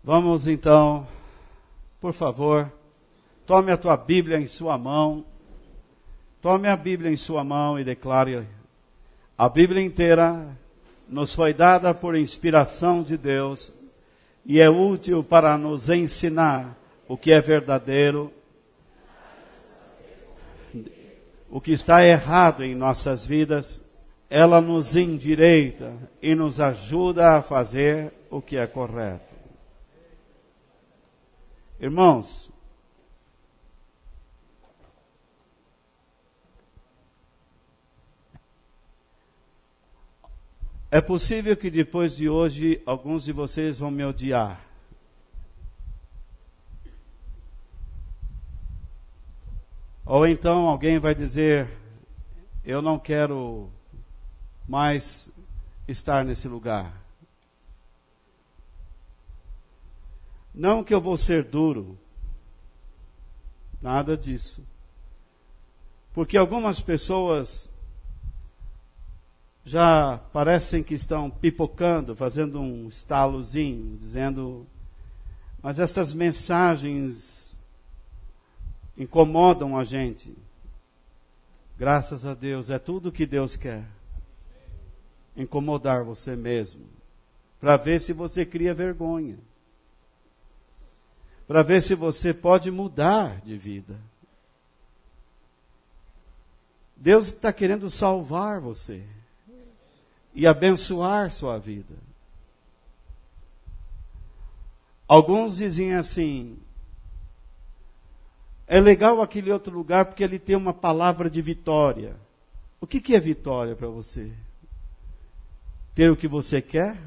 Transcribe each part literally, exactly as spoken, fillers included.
Vamos então, por favor, tome a tua Bíblia em sua mão, tome a Bíblia em sua mão e declare: a Bíblia inteira nos foi dada por inspiração de Deus e é útil para nos ensinar o que é verdadeiro, o que está errado em nossas vidas. Ela nos endireita e nos ajuda a fazer o que é correto. Irmãos, é possível que depois de hoje alguns de vocês vão me odiar. Ou então alguém vai dizer: eu não quero mais estar nesse lugar. Não que eu vou ser duro, nada disso. Porque algumas pessoas já parecem que estão pipocando, fazendo um estalozinho, dizendo: mas essas mensagens incomodam a gente. Graças a Deus, é tudo que Deus quer. Incomodar você mesmo, para ver se você cria vergonha, para ver se você pode mudar de vida. Deus está querendo salvar você e abençoar sua vida. Alguns dizem assim: é legal aquele outro lugar porque ele tem uma palavra de vitória. O que, que é vitória para você? Ter o que você quer?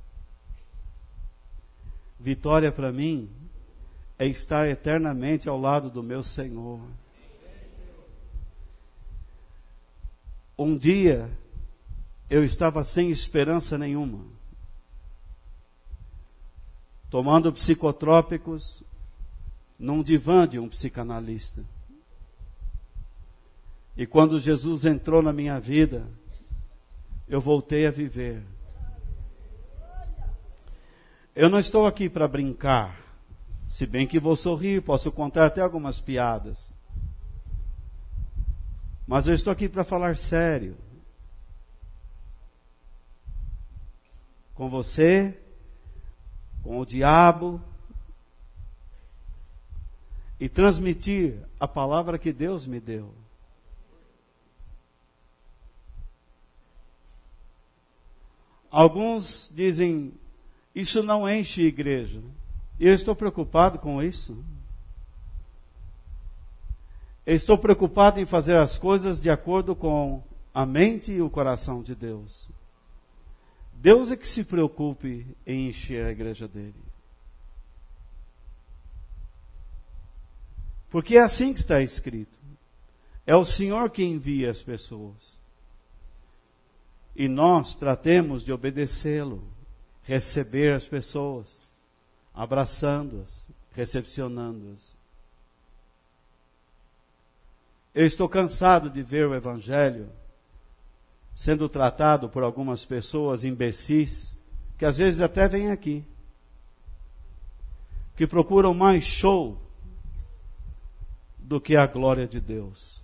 Vitória para mim é estar eternamente ao lado do meu Senhor. Um dia eu estava sem esperança nenhuma, tomando psicotrópicos num divã de um psicanalista. E quando Jesus entrou na minha vida, eu voltei a viver. Eu não estou aqui para brincar, se bem que vou sorrir, posso contar até algumas piadas. Mas eu estou aqui para falar sério com você, com o diabo, e transmitir a palavra que Deus me deu. Alguns dizem: isso não enche igreja. E eu estou preocupado com isso. Eu estou preocupado em fazer as coisas de acordo com a mente e o coração de Deus. Deus é que se preocupe em encher a igreja dele. Porque é assim que está escrito. É o Senhor que envia as pessoas. E nós tratemos de obedecê-lo, receber as pessoas, abraçando-as, recepcionando-as. Eu estou cansado de ver o Evangelho sendo tratado por algumas pessoas imbecis, que às vezes até vêm aqui, que procuram mais show do que a glória de Deus.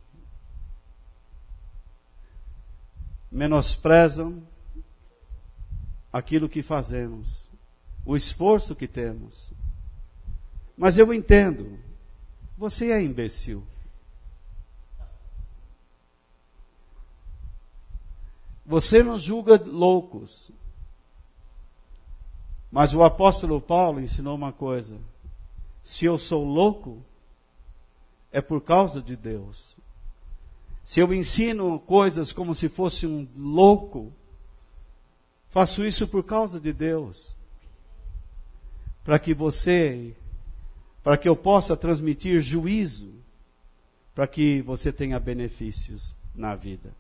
Menosprezam aquilo que fazemos, o esforço que temos. Mas eu entendo, você é imbecil. Você nos julga loucos. Mas o apóstolo Paulo ensinou uma coisa: se eu sou louco, é por causa de Deus. Se eu ensino coisas como se fosse um louco, faço isso por causa de Deus. Para que você, para que eu possa transmitir juízo, para que você tenha benefícios na vida.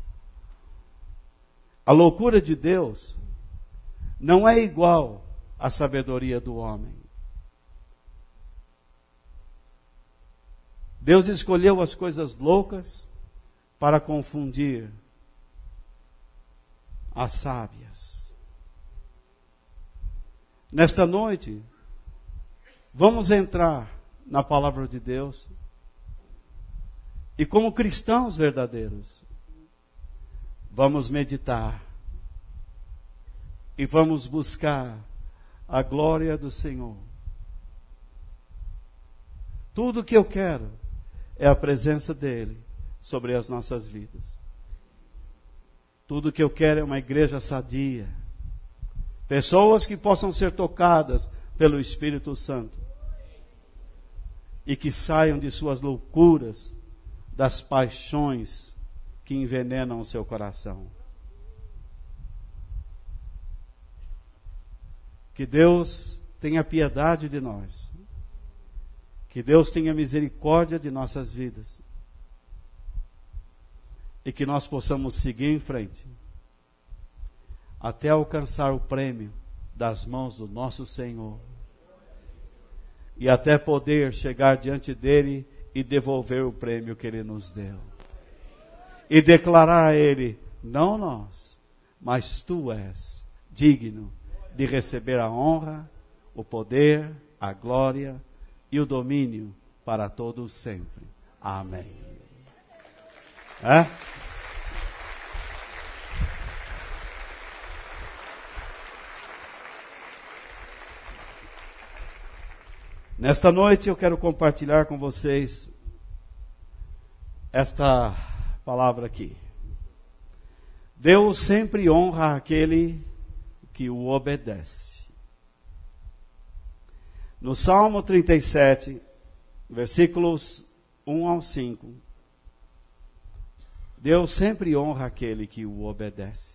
A loucura de Deus não é igual à sabedoria do homem. Deus escolheu as coisas loucas para confundir as sábias. Nesta noite, Vamos entrar na palavra de Deus e, como cristãos verdadeiros, vamos meditar e vamos buscar a glória do Senhor. Tudo que eu quero é a presença dele sobre as nossas vidas. Tudo que eu quero é uma igreja sadia. Pessoas que possam ser tocadas pelo Espírito Santo. E que saiam de suas loucuras, das paixões que envenenam o seu coração. Que Deus tenha piedade de nós. Que Deus tenha misericórdia de nossas vidas. E que nós possamos seguir em frente. Até alcançar o prêmio das mãos do nosso Senhor. E até poder chegar diante dele e devolver o prêmio que ele nos deu. E declarar a ele, não nós, mas tu és digno de receber a honra, o poder, a glória e o domínio para todos sempre. Amém. É? Nesta noite eu quero compartilhar com vocês esta palavra aqui. Deus sempre honra aquele que o obedece. No Salmo trinta e sete, versículos um ao cinco, Deus sempre honra aquele que o obedece.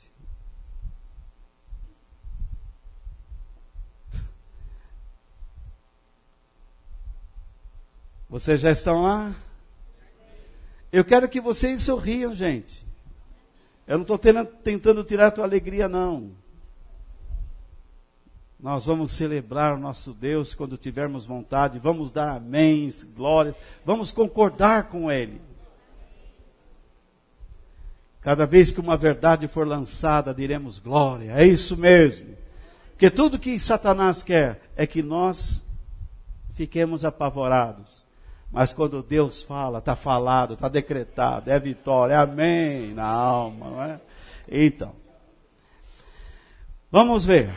Vocês já estão lá? Eu quero que vocês sorriam, gente. Eu não estou tentando tirar a tua alegria, não. Nós vamos celebrar o nosso Deus quando tivermos vontade. Vamos dar améns, glórias. Vamos concordar com Ele. Cada vez que uma verdade for lançada, diremos glória. É isso mesmo. Porque tudo que Satanás quer é que nós fiquemos apavorados. Mas quando Deus fala, está falado, está decretado, é vitória, é amém na alma, não é? Então, vamos ver.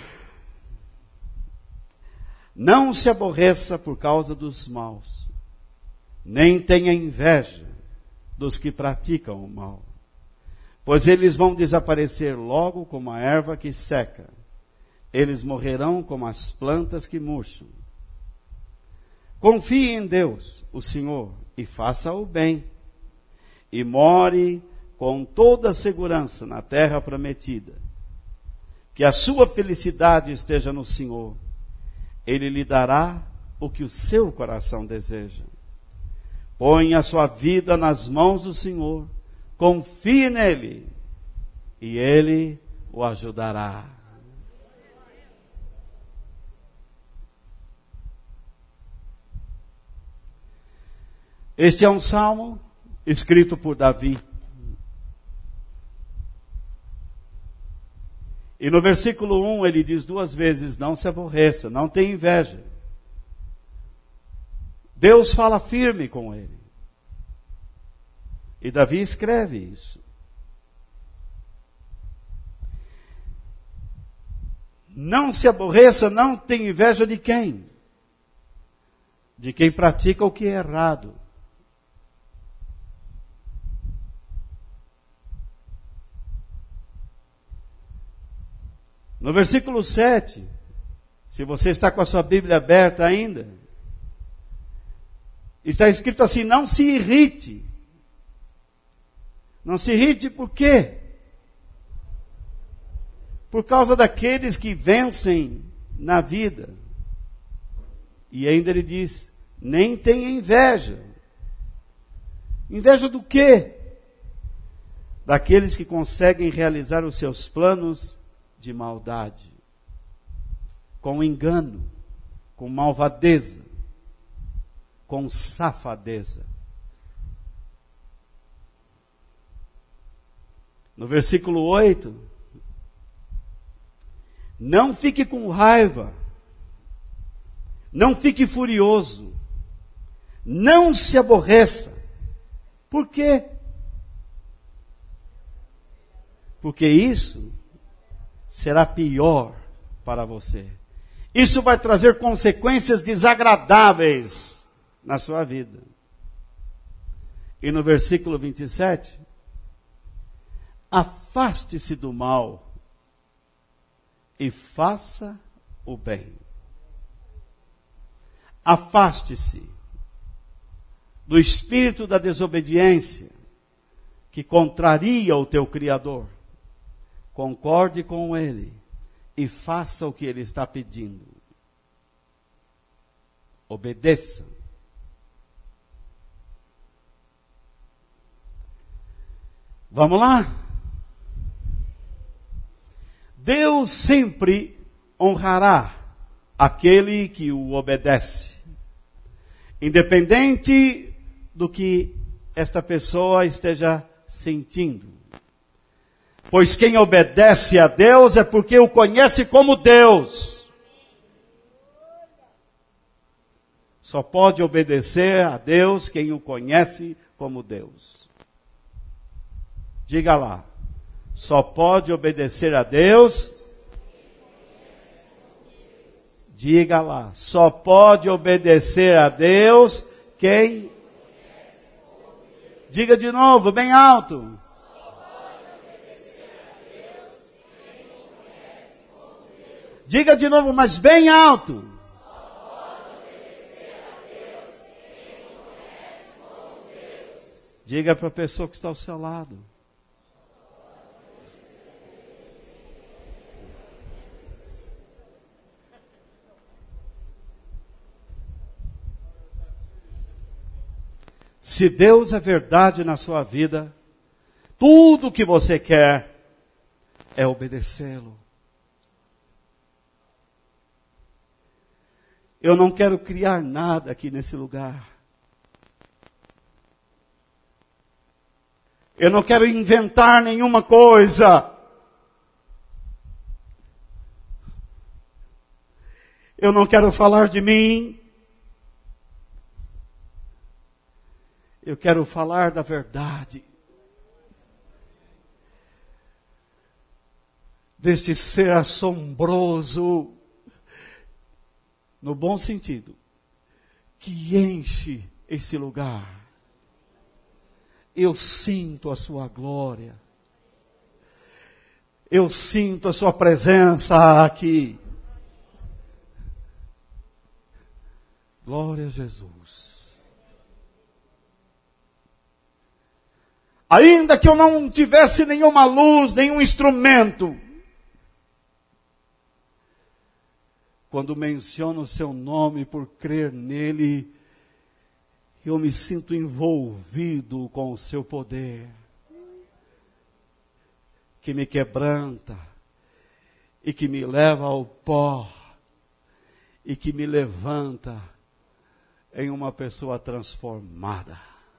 Não se aborreça por causa dos maus, nem tenha inveja dos que praticam o mal, pois eles vão desaparecer logo como a erva que seca, eles morrerão como as plantas que murcham. Confie em Deus, o Senhor, e faça o bem, e more com toda a segurança na terra prometida. Que a sua felicidade esteja no Senhor. Ele lhe dará o que o seu coração deseja. Põe a sua vida nas mãos do Senhor, confie nele, e ele o ajudará. Este é um salmo escrito por Davi. E no versículo um ele diz duas vezes, não se aborreça, não tenha inveja. Deus fala firme com ele. E Davi escreve isso. Não se aborreça, não tenha inveja de quem? De quem pratica o que é errado. No versículo sete, se você está com a sua Bíblia aberta ainda, está escrito assim, não se irrite. Não se irrite por quê? Por causa daqueles que vencem na vida. E ainda ele diz, nem tenha inveja. Inveja do quê? Daqueles que conseguem realizar os seus planos de maldade, com engano, com malvadeza, com safadeza. No versículo oito, não fique com raiva Não fique furioso. Não se aborreça. Por quê? Porque isso será pior para você. Isso vai trazer consequências desagradáveis na sua vida. E no versículo vinte e sete, afaste-se do mal e faça o bem. Afaste-se do espírito da desobediência que contraria o teu Criador. Concorde com ele e faça o que ele está pedindo. Obedeça. Vamos lá? Deus sempre honrará aquele que o obedece, independente do que esta pessoa esteja sentindo. Pois quem obedece a Deus é porque o conhece como Deus. Só pode obedecer a Deus quem o conhece como Deus. Diga lá. Só pode obedecer a Deus. Diga lá. Só pode obedecer a Deus quem... Diga de novo, bem alto. Diga de novo, mas bem alto. Diga para a pessoa que está ao seu lado. Se Deus é verdade na sua vida, tudo o que você quer é obedecê-lo. Eu não quero criar nada aqui nesse lugar. Eu não quero inventar nenhuma coisa. Eu não quero falar de mim. Eu quero falar da verdade. Deste ser assombroso, no bom sentido, que enche esse lugar. Eu sinto a sua glória. Eu sinto a sua presença aqui. Glória a Jesus. Ainda que eu não tivesse nenhuma luz, nenhum instrumento, quando menciono o seu nome por crer nele, eu me sinto envolvido com o seu poder, que me quebranta, e que me leva ao pó, e que me levanta em uma pessoa transformada.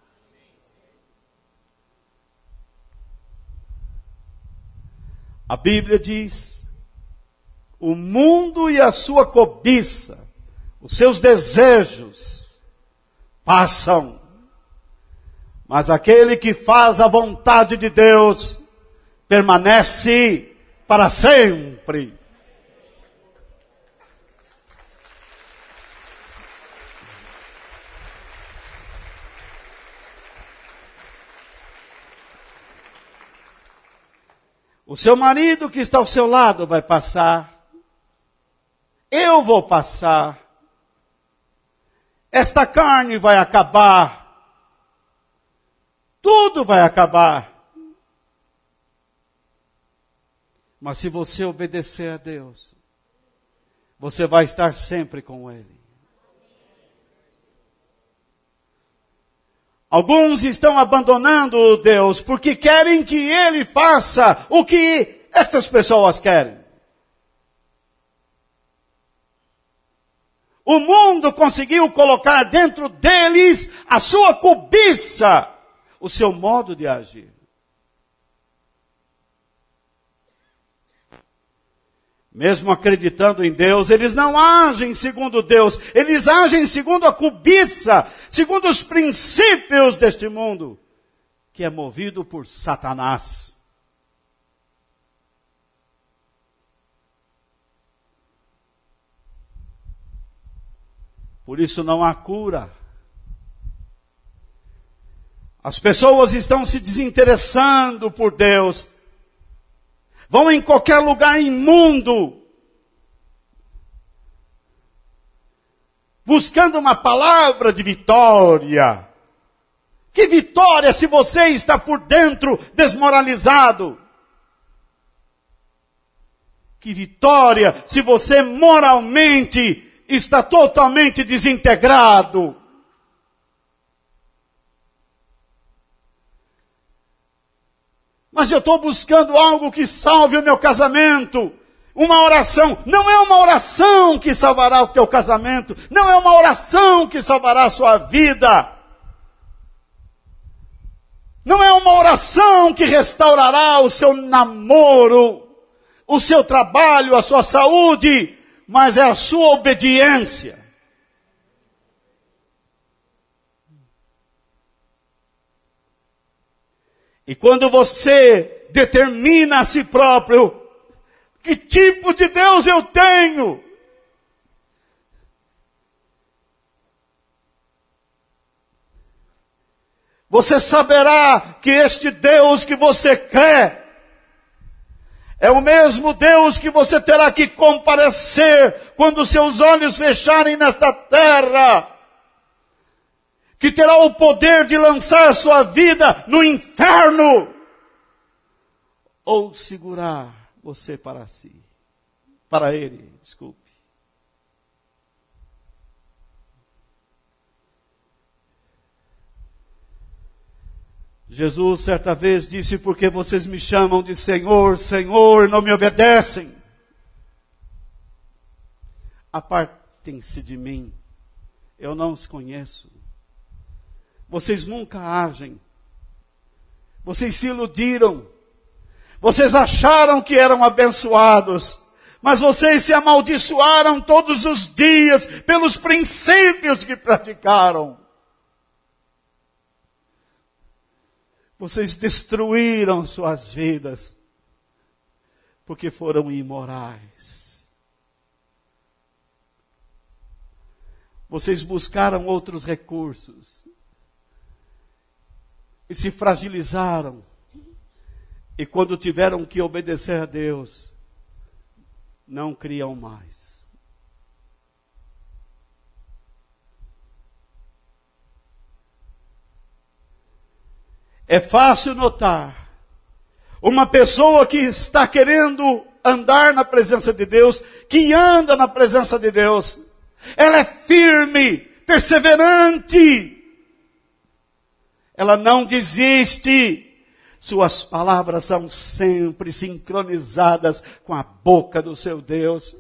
A Bíblia diz, o mundo e a sua cobiça, os seus desejos, passam. Mas aquele que faz a vontade de Deus, permanece para sempre. O seu marido que está ao seu lado vai passar. Eu vou passar. Esta carne vai acabar. Tudo vai acabar. Mas se você obedecer a Deus, você vai estar sempre com Ele. Alguns estão abandonando Deus porque querem que Ele faça o que estas pessoas querem. O mundo conseguiu colocar dentro deles a sua cobiça, o seu modo de agir. mesmo acreditando em Deus, eles não agem segundo Deus, eles agem segundo a cobiça, segundo os princípios deste mundo, que é movido por Satanás. Por isso não há cura. As pessoas estão se desinteressando por Deus. Vão em qualquer lugar imundo, buscando uma palavra de vitória. Que vitória se você está por dentro desmoralizado? Que vitória se você moralmente está totalmente desintegrado? Mas eu estou buscando algo que salve o meu casamento. Uma oração. Não é uma oração que salvará o teu casamento. Não é uma oração que salvará a sua vida. Não é uma oração que restaurará o seu namoro, o seu trabalho, a sua saúde, mas é a sua obediência. E quando você determina a si próprio, que tipo de Deus eu tenho? Você saberá que este Deus que você quer é o mesmo Deus que você terá que comparecer quando seus olhos fecharem nesta terra, que terá o poder de lançar sua vida no inferno, ou segurar você para si, para ele, desculpe. Jesus certa vez disse: porque vocês me chamam de Senhor, Senhor, não me obedecem. Apartem-se de mim, eu não os conheço. Vocês nunca agem. Vocês se iludiram. Vocês acharam que eram abençoados. Mas vocês se amaldiçoaram todos os dias pelos princípios que praticaram. Vocês destruíram suas vidas porque foram imorais. Vocês buscaram outros recursos e se fragilizaram. E quando tiveram que obedecer a Deus, não criam mais. É fácil notar uma pessoa que está querendo andar na presença de Deus, que anda na presença de Deus. Ela é firme, perseverante. Ela não desiste. Suas palavras são sempre sincronizadas com a boca do seu Deus.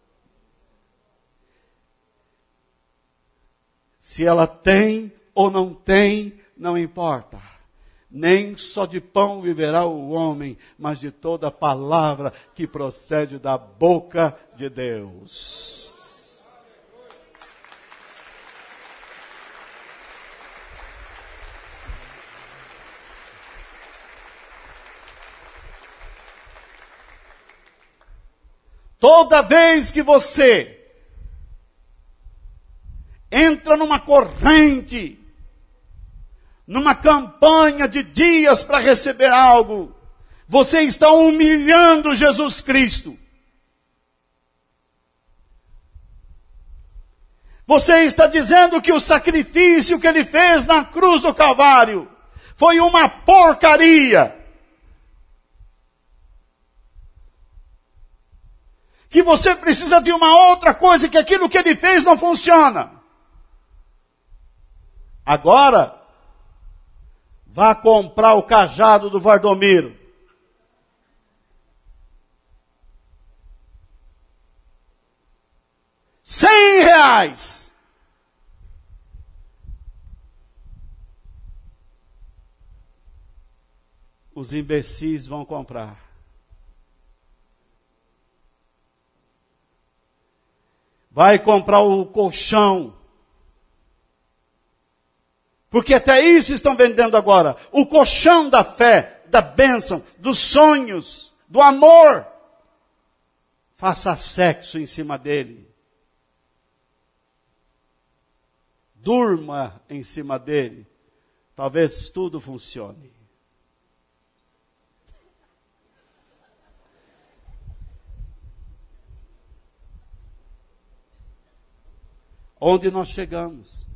Se ela tem ou não tem, não importa. Nem só de pão viverá o homem, mas de toda palavra que procede da boca de Deus. Toda vez que você entra numa corrente, numa campanha de dias para receber algo, você está humilhando Jesus Cristo. Você está dizendo que o sacrifício que ele fez na cruz do Calvário foi uma porcaria. Que você precisa de uma outra coisa, que aquilo que ele fez não funciona. Agora, vá comprar o cajado do Vardomiro. Cem reais. Os imbecis vão comprar. Vai comprar o colchão. Porque até isso estão vendendo agora. O colchão da fé, da bênção, dos sonhos, do amor. Faça sexo em cima dele. Durma em cima dele. Talvez tudo funcione. Onde nós chegamos?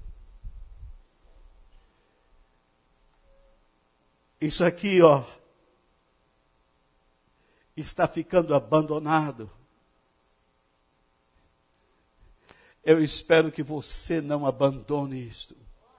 Isso aqui, ó, está ficando abandonado. Eu espero que você não abandone isto.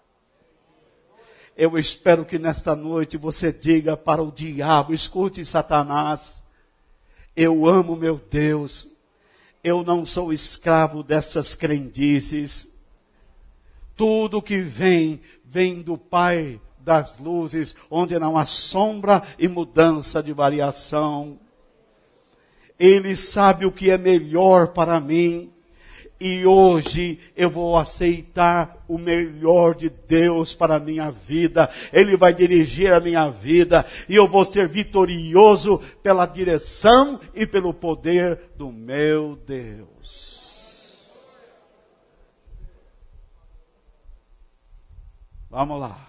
Eu espero que nesta noite você diga para o diabo, escute Satanás, eu amo meu Deus, eu não sou escravo dessas crendices. Tudo que vem, vem do Pai das luzes, onde não há sombra e mudança de variação. Ele sabe o que é melhor para mim. E hoje eu vou aceitar o melhor de Deus para a minha vida. Ele vai dirigir a minha vida. E eu vou ser vitorioso pela direção e pelo poder do meu Deus. Vamos lá.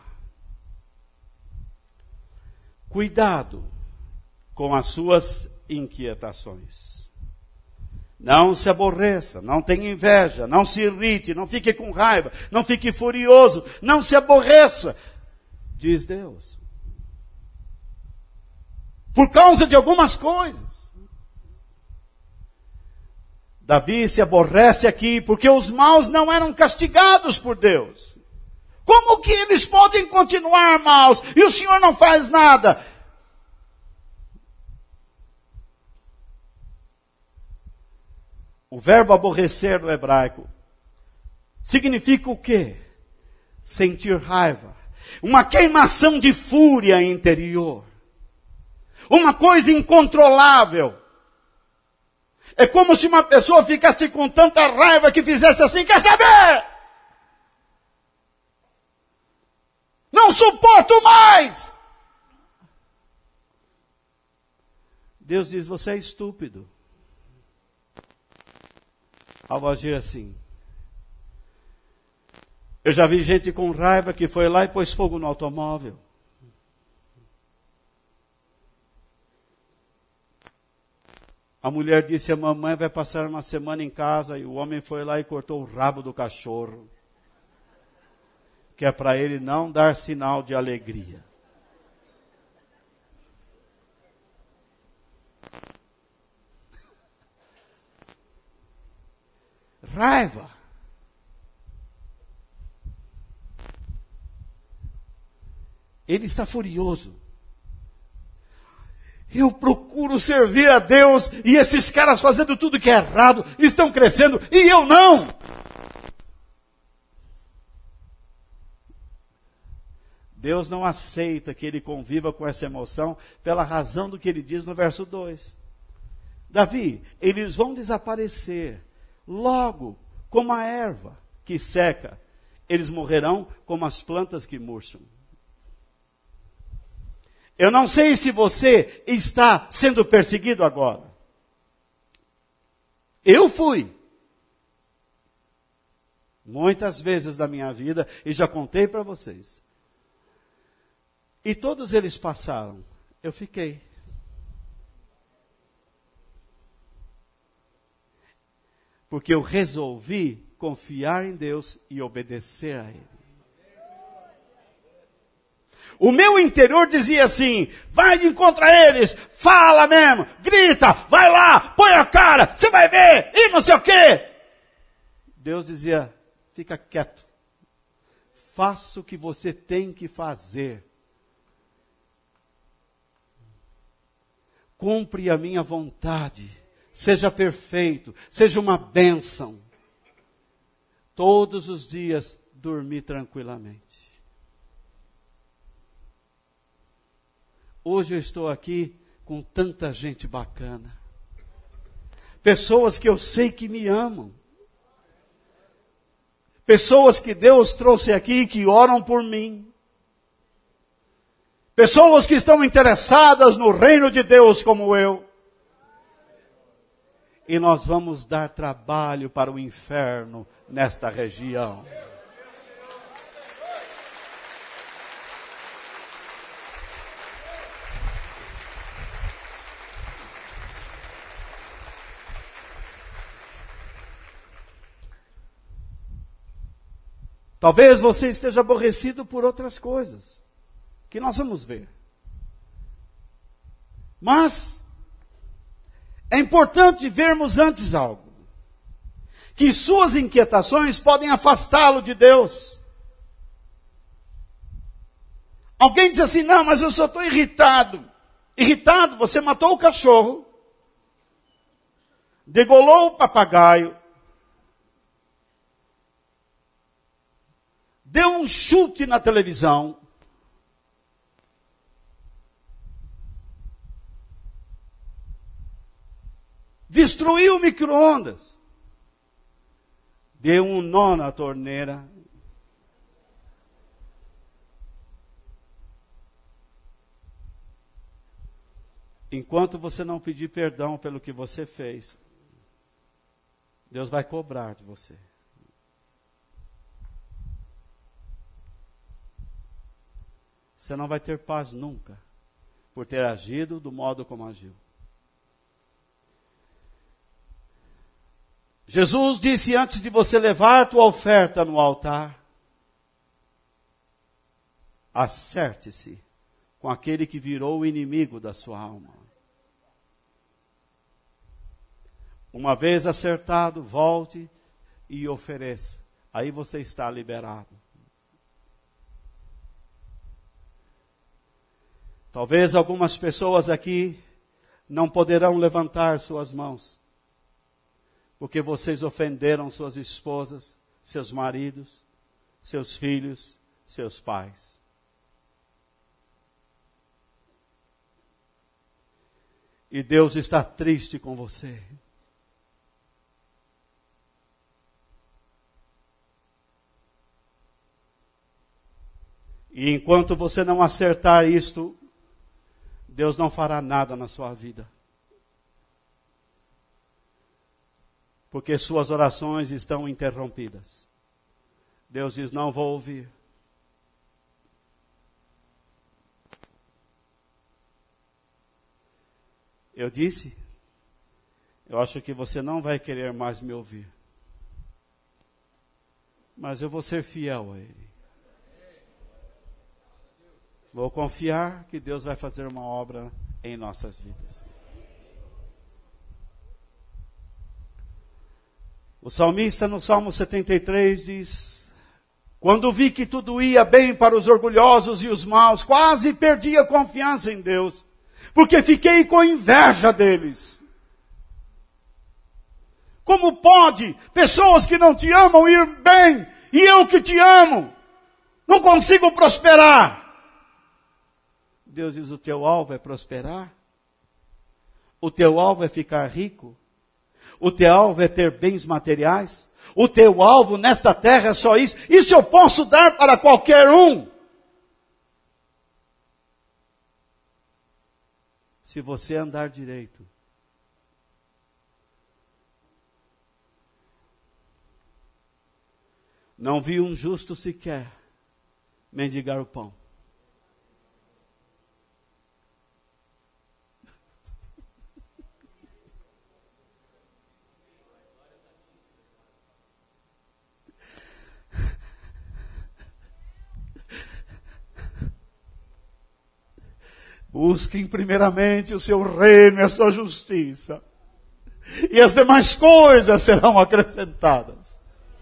Cuidado com as suas inquietações. Não se aborreça, não tenha inveja, não se irrite, não fique com raiva, não fique furioso, não se aborreça, diz Deus. Por causa de algumas coisas. Davi se aborrece aqui porque os maus não eram castigados por Deus. Como que eles podem continuar maus e o Senhor não faz nada? O verbo aborrecer no hebraico significa o quê? Sentir raiva. Uma queimação de fúria interior. Uma coisa incontrolável. É como se uma pessoa ficasse com tanta raiva que fizesse assim, quer saber? Não suporto mais! Deus diz, você é estúpido. Ao agir assim. Eu já vi gente com raiva que foi lá e pôs fogo no automóvel. A mulher disse, a mamãe vai passar uma semana em casa, e o homem foi lá e cortou o rabo do cachorro. Que é para ele não dar sinal de alegria. Raiva. Ele está furioso. Eu procuro servir a Deus e esses caras fazendo tudo que é errado estão crescendo e eu não. Deus não aceita que ele conviva com essa emoção pela razão do que ele diz no verso dois. Davi, eles vão desaparecer. Logo, como a erva que seca, eles morrerão como as plantas que murcham. Eu não sei se você está sendo perseguido agora. Eu fui. Muitas vezes na minha vida, e já contei para vocês. E todos eles passaram. Eu fiquei. Porque eu resolvi confiar em Deus e obedecer a Ele. O meu interior dizia assim, vai de encontro a eles, fala mesmo, grita, vai lá, põe a cara, você vai ver, e não sei o quê. Deus dizia, fica quieto. Faça o que você tem que fazer. Cumpre a minha vontade. Seja perfeito, seja uma bênção. Todos os dias dormir tranquilamente. Hoje eu estou aqui com tanta gente bacana. Pessoas que eu sei que me amam. Pessoas que Deus trouxe aqui que oram por mim. Pessoas que estão interessadas no reino de Deus como eu. E nós vamos dar trabalho para o inferno nesta região. Talvez você esteja aborrecido por outras coisas, que nós vamos ver. Mas é importante vermos antes algo. Que suas inquietações podem afastá-lo de Deus. Alguém diz assim, não, mas eu só estou irritado. Irritado, você matou o cachorro, degolou o papagaio, deu um chute na televisão, destruiu o micro-ondas, deu um nó na torneira, enquanto você não pedir perdão pelo que você fez, Deus vai cobrar de você. Você não vai ter paz nunca, por ter agido do modo como agiu. Jesus disse antes de você levar tua oferta no altar, acerte-se com aquele que virou o inimigo da sua alma. Uma vez acertado, volte e ofereça. Aí você está liberado. Talvez algumas pessoas aqui não poderão levantar suas mãos, porque vocês ofenderam suas esposas, seus maridos, seus filhos, seus pais. E Deus está triste com você. E enquanto você não acertar isto, Deus não fará nada na sua vida. Porque suas orações estão interrompidas. Deus diz, não vou ouvir. Eu disse, eu acho que você não vai querer mais me ouvir. Mas eu vou ser fiel a Ele. Vou confiar que Deus vai fazer uma obra em nossas vidas. O salmista no Salmo setenta e três diz, quando vi que tudo ia bem para os orgulhosos e os maus, quase perdi a confiança em Deus, porque fiquei com inveja deles. Como pode pessoas que não te amam ir bem, e eu que te amo, não consigo prosperar? Deus diz, o teu alvo é prosperar? O teu alvo é ficar rico? O teu alvo é ter bens materiais? O teu alvo nesta terra é só isso? Isso eu posso dar para qualquer um. Se você andar direito. Não vi um justo sequer mendigar o pão. Busquem primeiramente o seu reino e a sua justiça. E as demais coisas serão acrescentadas.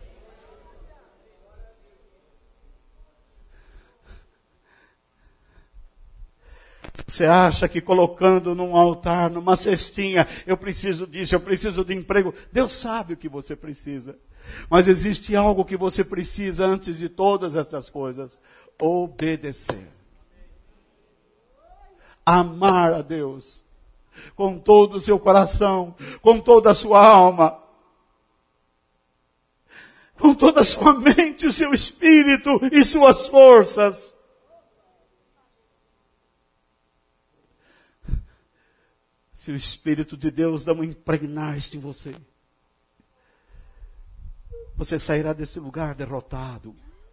Você acha que colocando num altar, numa cestinha, eu preciso disso, eu preciso de emprego. Deus sabe o que você precisa. Mas existe algo que você precisa antes de todas essas coisas. Obedecer. Amar a Deus com todo o seu coração, com toda a sua alma. com toda a sua mente, o seu espírito e suas forças. Se o Espírito de Deus dá um impregnar-se em você, você sairá desse lugar derrotado.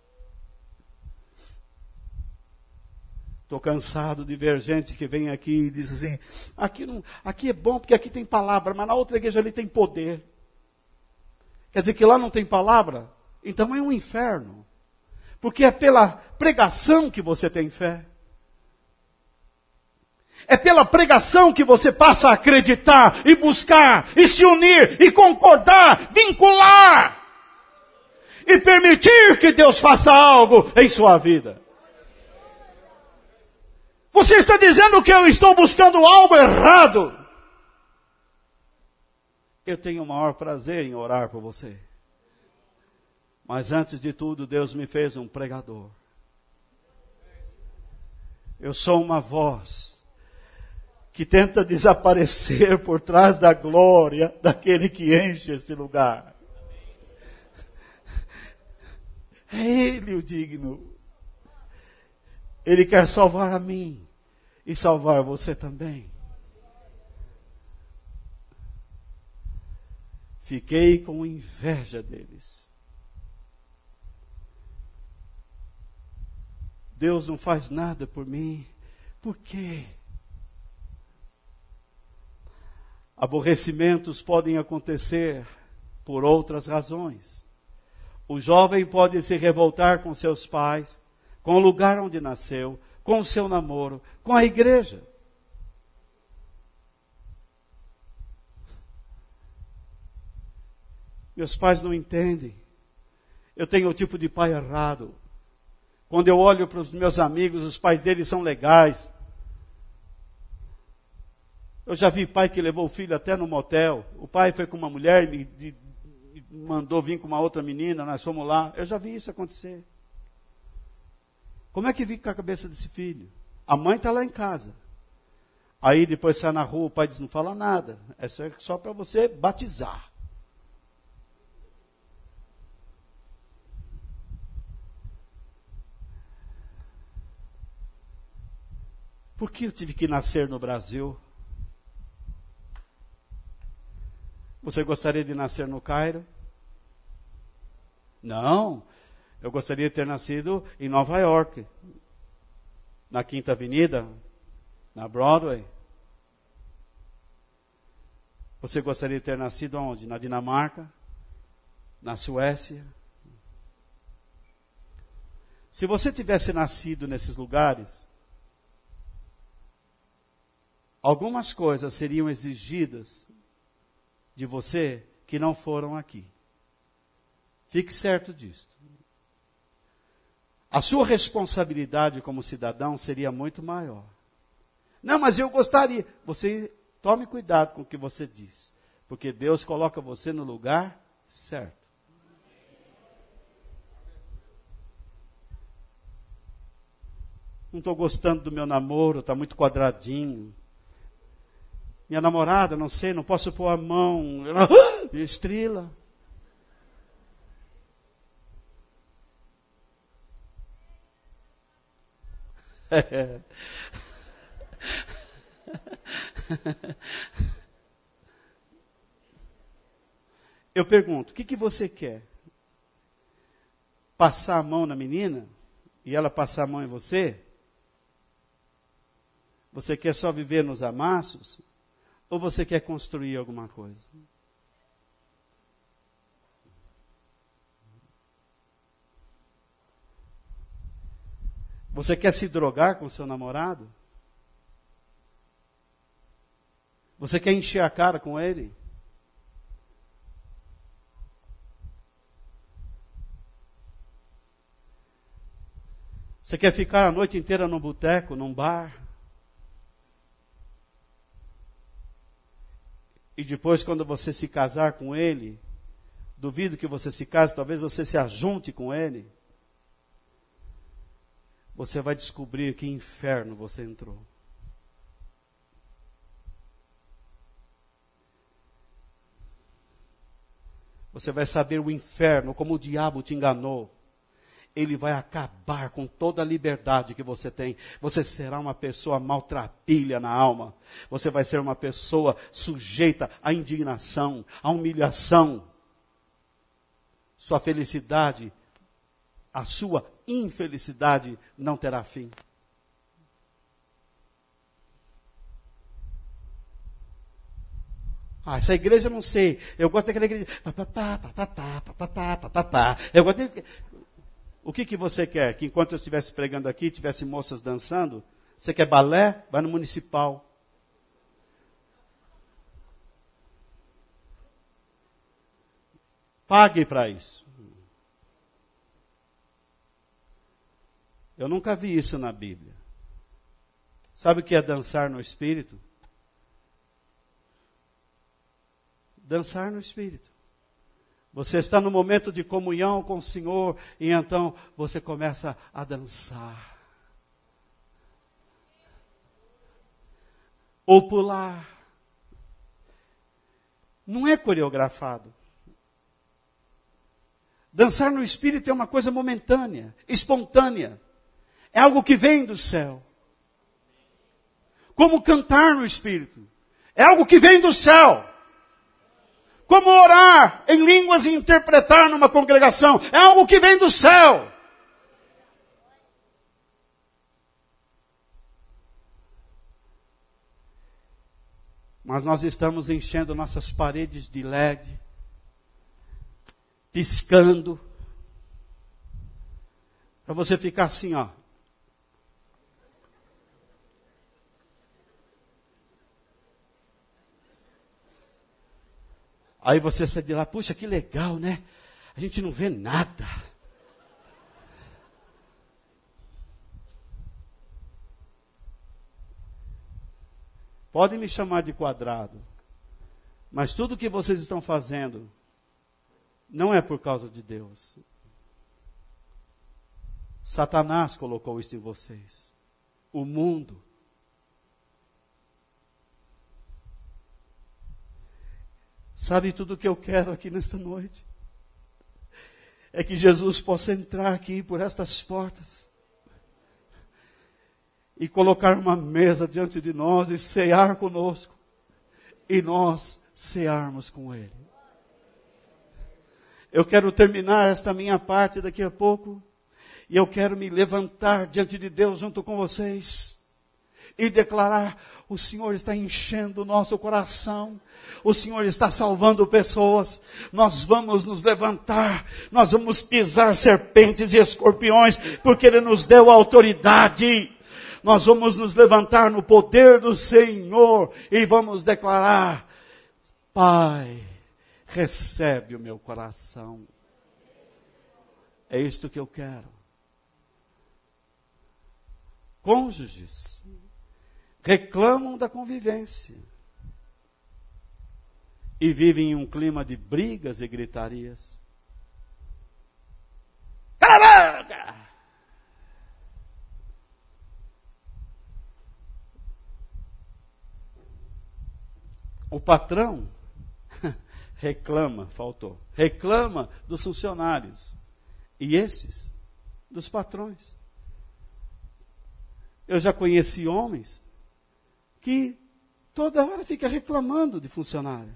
Estou cansado de ver gente que vem aqui e diz assim, aqui, não, aqui é bom porque aqui tem palavra, mas na outra igreja ali tem poder. Quer dizer que lá não tem palavra? Então é um inferno. Porque é pela pregação que você tem fé. É pela pregação que você passa a acreditar e buscar e se unir e concordar, vincular e permitir que Deus faça algo em sua vida. Você está dizendo que eu estou buscando algo errado. Eu tenho o maior prazer em orar por você. Mas antes de tudo, Deus me fez um pregador. Eu sou uma voz que tenta desaparecer por trás da glória daquele que enche este lugar. É Ele o digno. Ele quer salvar a mim e salvar você também. Fiquei com inveja deles. Deus não faz nada por mim. Por quê? Aborrecimentos podem acontecer por outras razões. O jovem pode se revoltar com seus pais, com o lugar onde nasceu, com o seu namoro, com a igreja. Meus pais não entendem. Eu tenho o tipo de pai errado. Quando eu olho para os meus amigos, os pais deles são legais. Eu já vi pai que levou o filho até no motel. O pai foi com uma mulher e me, me mandou vir com uma outra menina, nós fomos lá. Eu já vi isso acontecer. Como é que fica a cabeça desse filho? A mãe está lá em casa. Aí depois sai na rua, o pai diz, não fala nada. É só, só para você batizar. Por que eu tive que nascer no Brasil? Você gostaria de nascer no Cairo? Não. Eu gostaria de ter nascido em Nova York, na Quinta Avenida, na Broadway. Você gostaria de ter nascido onde? Na Dinamarca? Na Suécia? Se você tivesse nascido nesses lugares, algumas coisas seriam exigidas de você que não foram aqui. Fique certo disso. A sua responsabilidade como cidadão seria muito maior. Não, mas eu gostaria. Você tome cuidado com o que você diz. Porque Deus coloca você no lugar certo. Não estou gostando do meu namoro, está muito quadradinho. Minha namorada, não sei, não posso pôr a mão. Estrela. É. Eu pergunto, o que, que você quer? Passar a mão na menina e ela passar a mão em você? Você quer só viver nos amassos? Ou você quer construir alguma coisa? Você quer se drogar com seu namorado? Você quer encher a cara com ele? Você quer ficar a noite inteira num boteco, num bar? E depois, quando você se casar com ele, duvido que você se case, talvez você se ajunte com ele. Você vai descobrir que inferno você entrou. Você vai saber o inferno, como o diabo te enganou. Ele vai acabar com toda a liberdade que você tem. Você será uma pessoa maltrapilha na alma. Você vai ser uma pessoa sujeita à indignação, à humilhação. Sua felicidade, a sua infelicidade não terá fim. Ah, essa igreja eu não sei. Eu gosto daquela igreja. Eu gosto de... O que, que você quer? Que enquanto eu estivesse pregando aqui, tivesse moças dançando? Você quer balé? Vai no municipal. Pague para isso. Eu nunca vi isso na Bíblia. Sabe o que é dançar no Espírito? Dançar no Espírito. Você está no momento de comunhão com o Senhor e então você começa a dançar. Ou pular. Não é coreografado. Dançar no Espírito é uma coisa momentânea, espontânea. É algo que vem do céu. Como cantar no Espírito. É algo que vem do céu. Como orar em línguas e interpretar numa congregação. É algo que vem do céu. Mas nós estamos enchendo nossas paredes de L E D, piscando, para você ficar assim, ó. Aí você sai de lá, puxa, que legal, né? A gente não vê nada. Podem me chamar de quadrado, mas tudo que vocês estão fazendo não é por causa de Deus. Satanás colocou isso em vocês. O mundo. Sabe tudo o que eu quero aqui nesta noite? É que Jesus possa entrar aqui por estas portas e colocar uma mesa diante de nós e cear conosco e nós cearmos com Ele. Eu quero terminar esta minha parte daqui a pouco e eu quero me levantar diante de Deus junto com vocês e declarar: o Senhor está enchendo o nosso coração. O Senhor está salvando pessoas. Nós vamos nos levantar. Nós vamos pisar serpentes e escorpiões, porque Ele nos deu autoridade. Nós vamos nos levantar no poder do Senhor e vamos declarar: Pai, recebe o meu coração. É isto que eu quero. Cônjuges reclamam da convivência e vivem em um clima de brigas e gritarias. Cala a boca! O patrão reclama, faltou, reclama dos funcionários e estes dos patrões. Eu já conheci homens que toda hora fica reclamando de funcionário.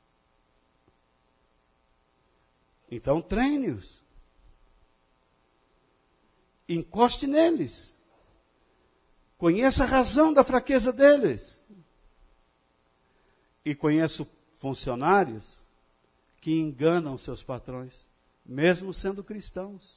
Então treine-os. Encoste neles. Conheça a razão da fraqueza deles. E conheço funcionários que enganam seus patrões, mesmo sendo cristãos.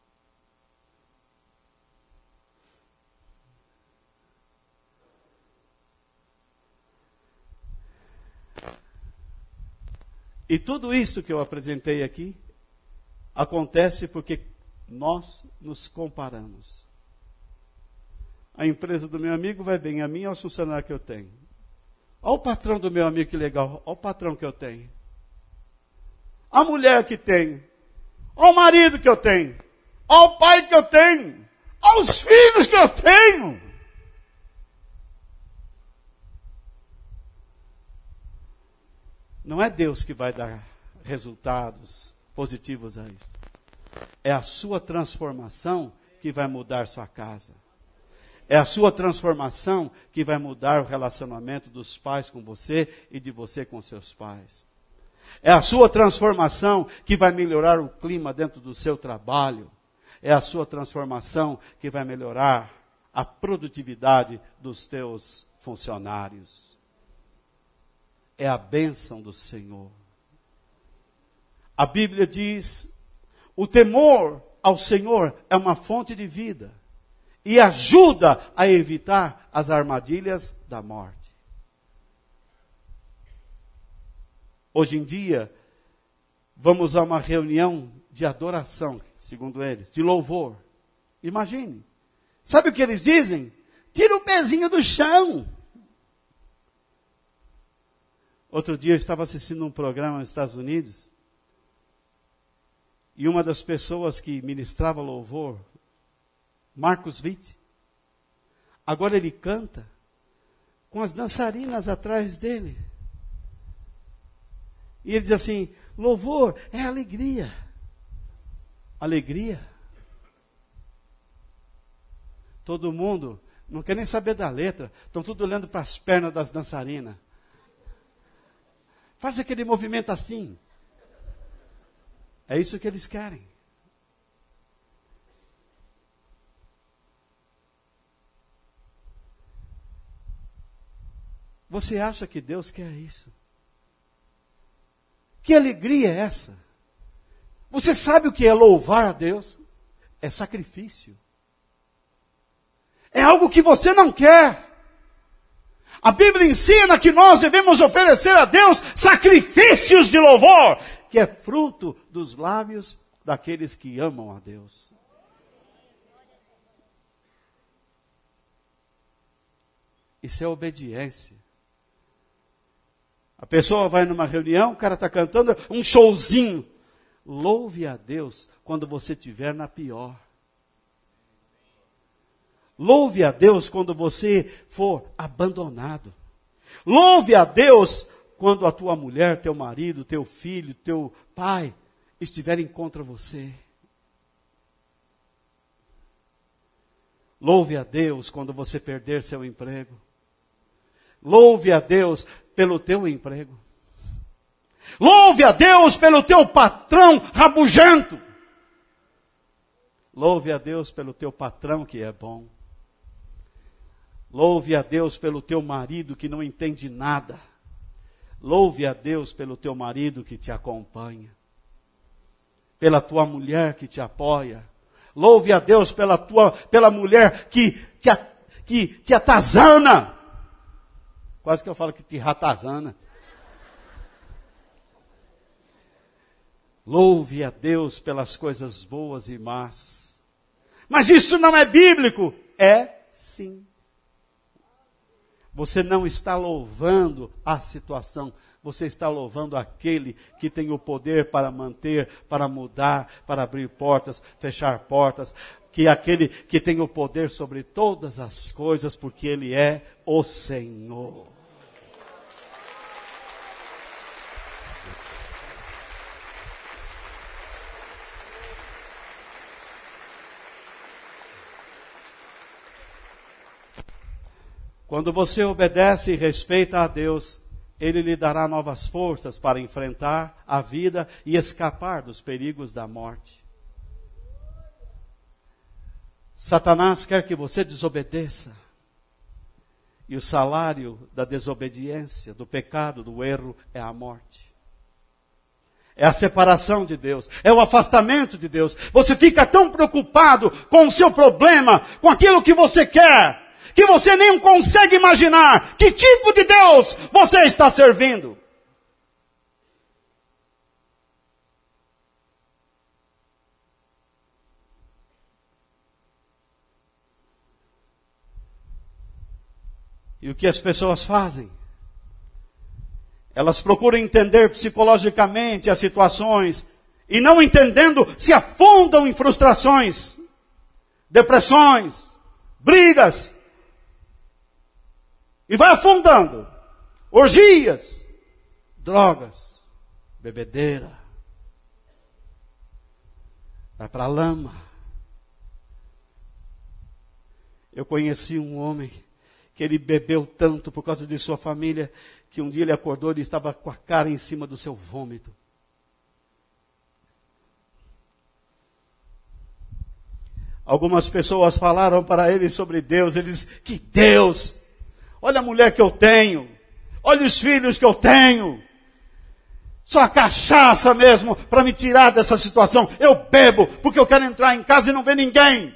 E tudo isso que eu apresentei aqui acontece porque nós nos comparamos. A empresa do meu amigo vai bem, a minha é o funcionário que eu tenho. Olha o patrão do meu amigo, que legal. Olha o patrão que eu tenho. A mulher que tenho. Olha o marido que eu tenho. Olha o pai que eu tenho. Olha os filhos que eu tenho. Não é Deus que vai dar resultados positivos a isso. É a sua transformação que vai mudar sua casa. É a sua transformação que vai mudar o relacionamento dos pais com você e de você com seus pais. É a sua transformação que vai melhorar o clima dentro do seu trabalho. É a sua transformação que vai melhorar a produtividade dos teus funcionários. É a bênção do Senhor. A Bíblia diz, o temor ao Senhor é uma fonte de vida e ajuda a evitar as armadilhas da morte. Hoje em dia, vamos a uma reunião de adoração, segundo eles, de louvor. Imagine. Sabe o que eles dizem? Tira o pezinho do chão. Outro dia eu estava assistindo um programa nos Estados Unidos e uma das pessoas que ministrava louvor, Marcus Witt, agora ele canta com as dançarinas atrás dele. E ele diz assim, louvor é alegria. Alegria. Todo mundo não quer nem saber da letra, estão tudo olhando para as pernas das dançarinas. Faz aquele movimento assim. É isso que eles querem. Você acha que Deus quer isso? Que alegria é essa? Você sabe o que é louvar a Deus? É sacrifício. É algo que você não quer. A Bíblia ensina que nós devemos oferecer a Deus sacrifícios de louvor, que é fruto dos lábios daqueles que amam a Deus. Isso é obediência. A pessoa vai numa reunião, o cara está cantando um showzinho. Louve a Deus quando você estiver na pior. Louve a Deus quando você for abandonado. Louve a Deus quando a tua mulher, teu marido, teu filho, teu pai estiverem contra você. Louve a Deus quando você perder seu emprego. Louve a Deus pelo teu emprego. Louve a Deus pelo teu patrão rabugento. Louve a Deus pelo teu patrão que é bom. Louve a Deus pelo teu marido que não entende nada. Louve a Deus pelo teu marido que te acompanha. Pela tua mulher que te apoia. Louve a Deus pela tua, pela mulher que te, que te atazana. Quase que eu falo que te ratazana. Louve a Deus pelas coisas boas e más. Mas isso não é bíblico? É sim. Você não está louvando a situação, você está louvando aquele que tem o poder para manter, para mudar, para abrir portas, fechar portas, que é aquele que tem o poder sobre todas as coisas, porque Ele é o Senhor. Quando você obedece e respeita a Deus, Ele lhe dará novas forças para enfrentar a vida e escapar dos perigos da morte. Satanás quer que você desobedeça. E o salário da desobediência, do pecado, do erro, é a morte. É a separação de Deus, é o afastamento de Deus. Você fica tão preocupado com o seu problema, com aquilo que você quer, que você nem consegue imaginar que tipo de Deus você está servindo. E o que as pessoas fazem? Elas procuram entender psicologicamente as situações e não entendendo se afundam em frustrações, depressões, brigas. E vai afundando. Orgias, drogas, bebedeira, vai para a lama. Eu conheci um homem que ele bebeu tanto por causa de sua família, que um dia ele acordou e ele estava com a cara em cima do seu vômito. Algumas pessoas falaram para ele sobre Deus. Ele disse, que Deus? Olha a mulher que eu tenho. Olha os filhos que eu tenho. Só a cachaça mesmo para me tirar dessa situação. Eu bebo porque eu quero entrar em casa e não ver ninguém.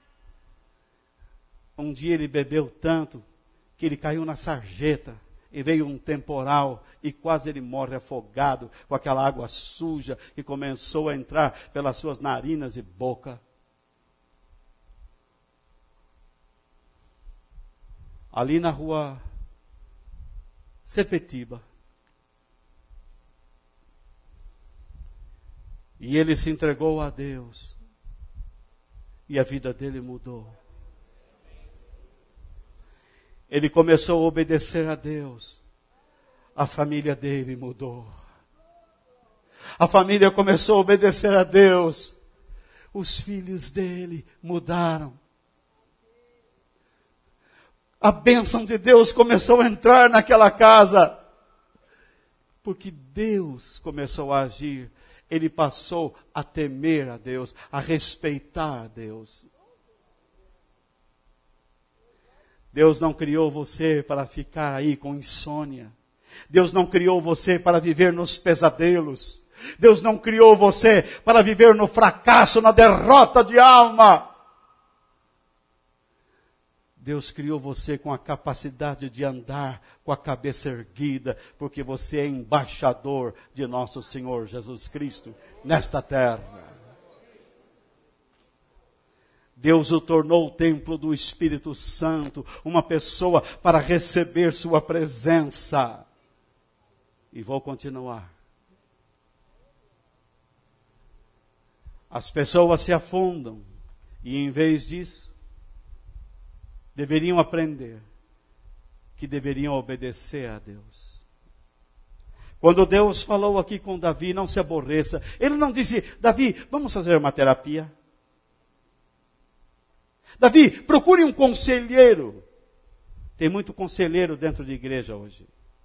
Um dia ele bebeu tanto que ele caiu na sarjeta. E veio um temporal e quase ele morre afogado com aquela água suja que começou a entrar pelas suas narinas e boca. Ali na rua Sepetiba. E ele se entregou a Deus. E a vida dele mudou. Ele começou a obedecer a Deus. A família dele mudou. A família começou a obedecer a Deus. Os filhos dele mudaram. A bênção de Deus começou a entrar naquela casa. Porque Deus começou a agir. Ele passou a temer a Deus, a respeitar a Deus. Deus não criou você para ficar aí com insônia. Deus não criou você para viver nos pesadelos. Deus não criou você para viver no fracasso, na derrota de alma. Deus criou você com a capacidade de andar com a cabeça erguida, porque você é embaixador de nosso Senhor Jesus Cristo nesta terra. Deus o tornou o templo do Espírito Santo, uma pessoa para receber sua presença. E vou continuar. As pessoas se afundam e em vez disso, deveriam aprender que deveriam obedecer a Deus. Quando Deus falou aqui com Davi, não se aborreça. Ele não disse, Davi, vamos fazer uma terapia. Davi, procure um conselheiro. Tem muito conselheiro dentro de igreja hoje.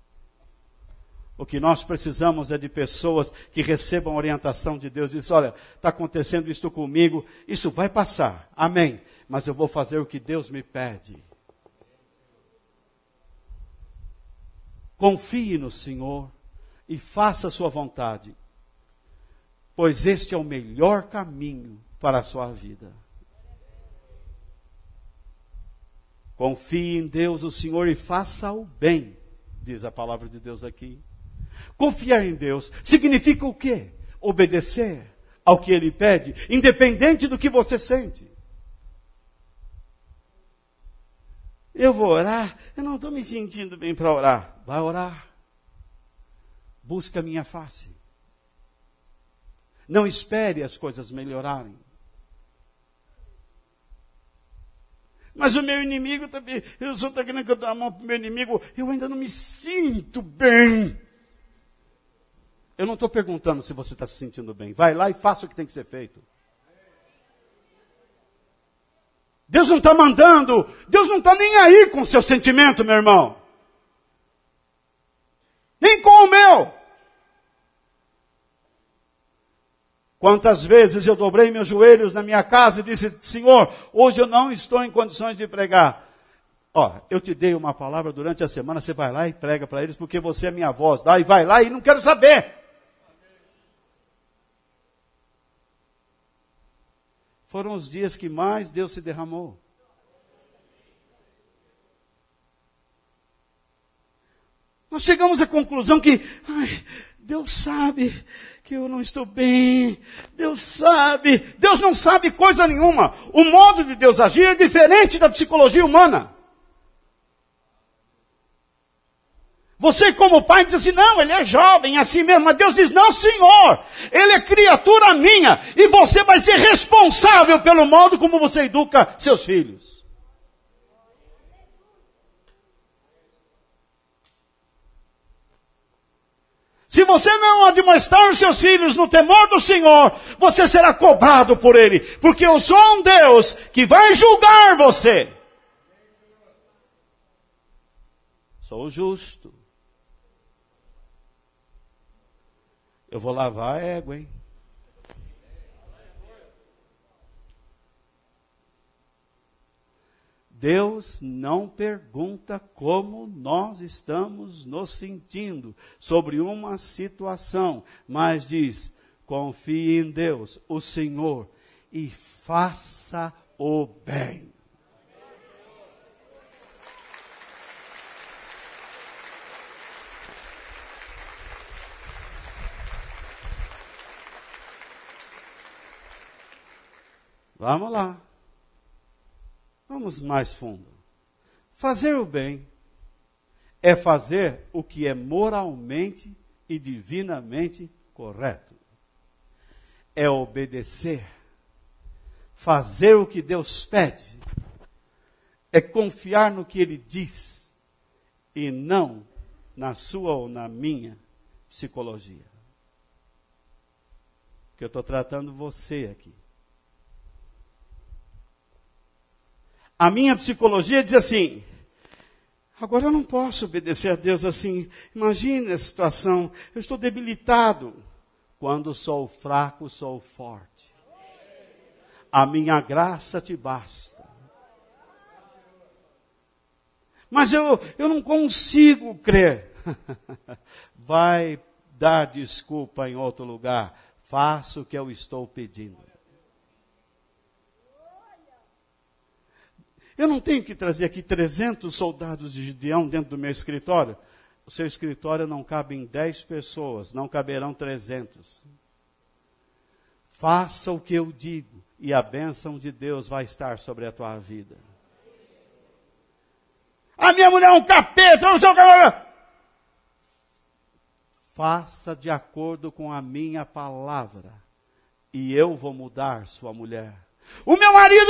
O que nós precisamos é de pessoas que recebam orientação de Deus. Diz, olha, está acontecendo isto comigo, isso vai passar. Amém. Mas eu vou fazer o que Deus me pede. Confie no Senhor e faça a sua vontade. Pois este é o melhor caminho para a sua vida. Confie em Deus, o Senhor, e faça o bem, diz a palavra de Deus aqui. Confiar em Deus significa o quê? Obedecer ao que Ele pede, independente do que você sente. Eu vou orar, eu não estou me sentindo bem para orar. Vai orar. Busca a minha face. Não espere as coisas melhorarem. Mas o meu inimigo também, eu só estou querendo que eu dou a mão para o meu inimigo, eu ainda não me sinto bem. Eu não estou perguntando se você está se sentindo bem. Vai lá e faça o que tem que ser feito. Deus não está mandando, Deus não está nem aí com o seu sentimento, meu irmão. Nem com o meu. Quantas vezes eu dobrei meus joelhos na minha casa e disse, Senhor, hoje eu não estou em condições de pregar. Ó, eu te dei uma palavra durante a semana, você vai lá e prega para eles, porque você é minha voz. Dá, e vai lá e não quero saber. Foram os dias que mais Deus se derramou. Nós chegamos à conclusão que, ai, Deus sabe que eu não estou bem. Deus sabe. Deus não sabe coisa nenhuma. O modo de Deus agir é diferente da psicologia humana. Você como pai diz assim, não, ele é jovem, assim mesmo. Mas Deus diz, não senhor, ele é criatura minha. E você vai ser responsável pelo modo como você educa seus filhos. Se você não admoestar os seus filhos no temor do Senhor, você será cobrado por Ele. Porque eu sou um Deus que vai julgar você. Sou justo. Eu vou lavar a égua, hein? Deus não pergunta como nós estamos nos sentindo sobre uma situação, mas diz, confie em Deus, o Senhor, e faça o bem. Vamos lá. Vamos mais fundo. Fazer o bem é fazer o que é moralmente e divinamente correto. É obedecer. Fazer o que Deus pede. É confiar no que Ele diz e não na sua ou na minha psicologia. Porque eu estou tratando você aqui. A minha psicologia diz assim, agora eu não posso obedecer a Deus assim. Imagine a situação, eu estou debilitado. Quando sou fraco, sou forte. A minha graça te basta. Mas eu, eu não consigo crer. Vai dar desculpa em outro lugar. Faça o que eu estou pedindo. Eu não tenho que trazer aqui trezentos soldados de Gideão dentro do meu escritório. O seu escritório não cabe em dez pessoas, não caberão trezentos. Faça o que eu digo e a bênção de Deus vai estar sobre a tua vida. A minha mulher é um capeta, eu não sou um capeta. Faça de acordo com a minha palavra e eu vou mudar sua mulher. O meu marido...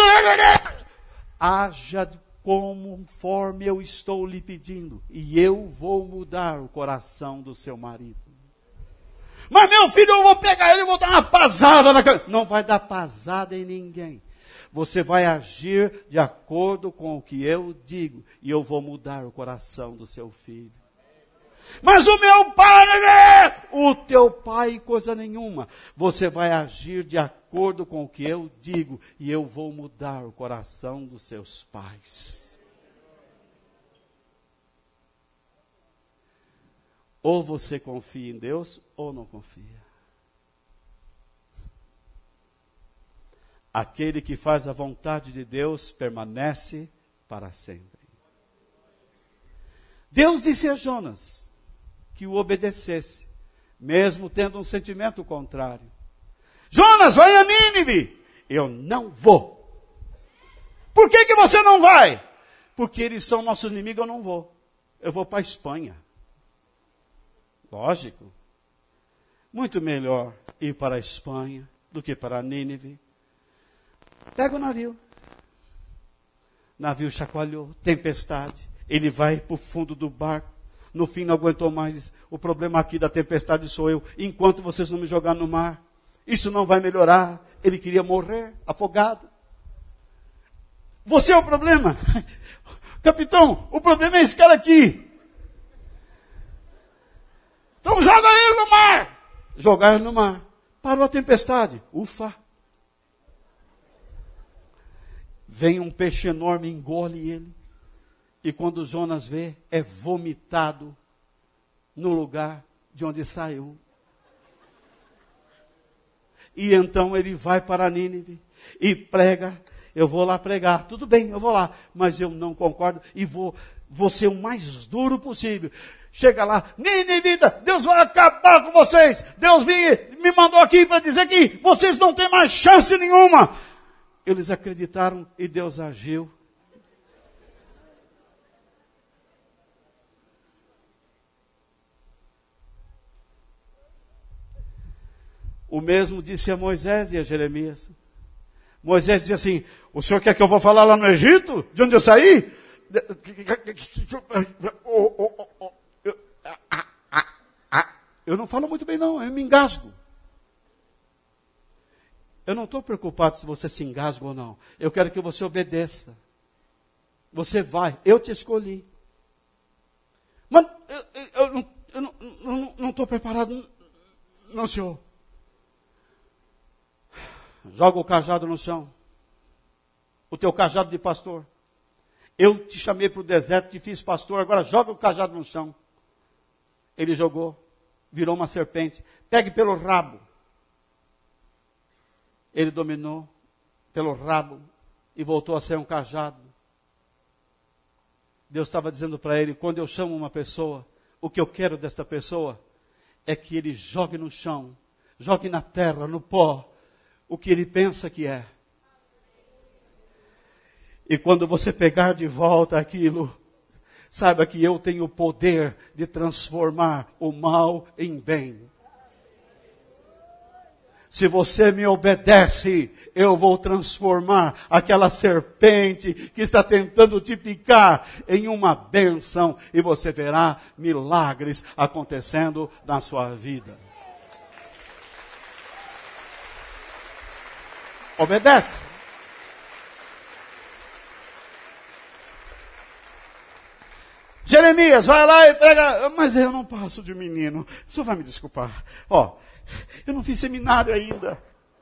Haja conforme eu estou lhe pedindo, e eu vou mudar o coração do seu marido. Mas meu filho, eu vou pegar ele e vou dar uma pasada na cara. Não vai dar pasada em ninguém. Você vai agir de acordo com o que eu digo, e eu vou mudar o coração do seu filho. Mas o meu pai, o teu pai, coisa nenhuma. Você vai agir de acordo com o que eu digo e eu vou mudar o coração dos seus pais. Ou você confia em Deus ou não confia. Aquele que faz a vontade de Deus permanece para sempre. Deus disse a Jonas que o obedecesse, mesmo tendo um sentimento contrário. Jonas, vai a Nínive. Eu não vou. Por que que você não vai? Porque eles são nossos inimigos, eu não vou. Eu vou para a Espanha. Lógico. Muito melhor ir para a Espanha do que para a Nínive. Pega o navio. Navio chacoalhou, tempestade. Ele vai para o fundo do barco. No fim não aguentou mais. O problema aqui da tempestade sou eu. Enquanto vocês não me jogarem no mar, isso não vai melhorar. Ele queria morrer, afogado. Você é o problema. Capitão, o problema é esse cara aqui. Então joga ele no mar. Jogar ele no mar. Parou a tempestade. Ufa. Vem um peixe enorme, engole ele. E quando Jonas vê, é vomitado no lugar de onde saiu. E então ele vai para Nínive e prega. Eu vou lá pregar. Tudo bem, eu vou lá. Mas eu não concordo e vou, vou ser o mais duro possível. Chega lá, Nínive, Deus vai acabar com vocês. Deus me mandou aqui para dizer que vocês não têm mais chance nenhuma. Eles acreditaram e Deus agiu. O mesmo disse a Moisés e a Jeremias. Moisés disse assim, o senhor quer que eu vou falar lá no Egito? De onde eu saí? Eu não falo muito bem não, eu me engasgo. Eu não estou preocupado se você se engasga ou não. Eu quero que você obedeça. Você vai, eu te escolhi. Mas eu, eu, eu não estou eu não, não, não estou preparado, não, senhor. Joga o cajado no chão. O teu cajado de pastor. Eu te chamei para o deserto, te fiz pastor, agora joga o cajado no chão. Ele jogou, virou uma serpente. Pegue pelo rabo. Ele dominou pelo rabo e voltou a ser um cajado. Deus estava dizendo para ele, quando eu chamo uma pessoa, o que eu quero desta pessoa é que ele jogue no chão, jogue na terra, no pó, o que ele pensa que é. E quando você pegar de volta aquilo, saiba que eu tenho o poder de transformar o mal em bem. Se você me obedece, eu vou transformar aquela serpente que está tentando te picar em uma bênção. E você verá milagres acontecendo na sua vida. Obedece. Jeremias, vai lá e pega... Mas eu não passo de menino. O senhor vai me desculpar. Ó, eu não fiz seminário ainda.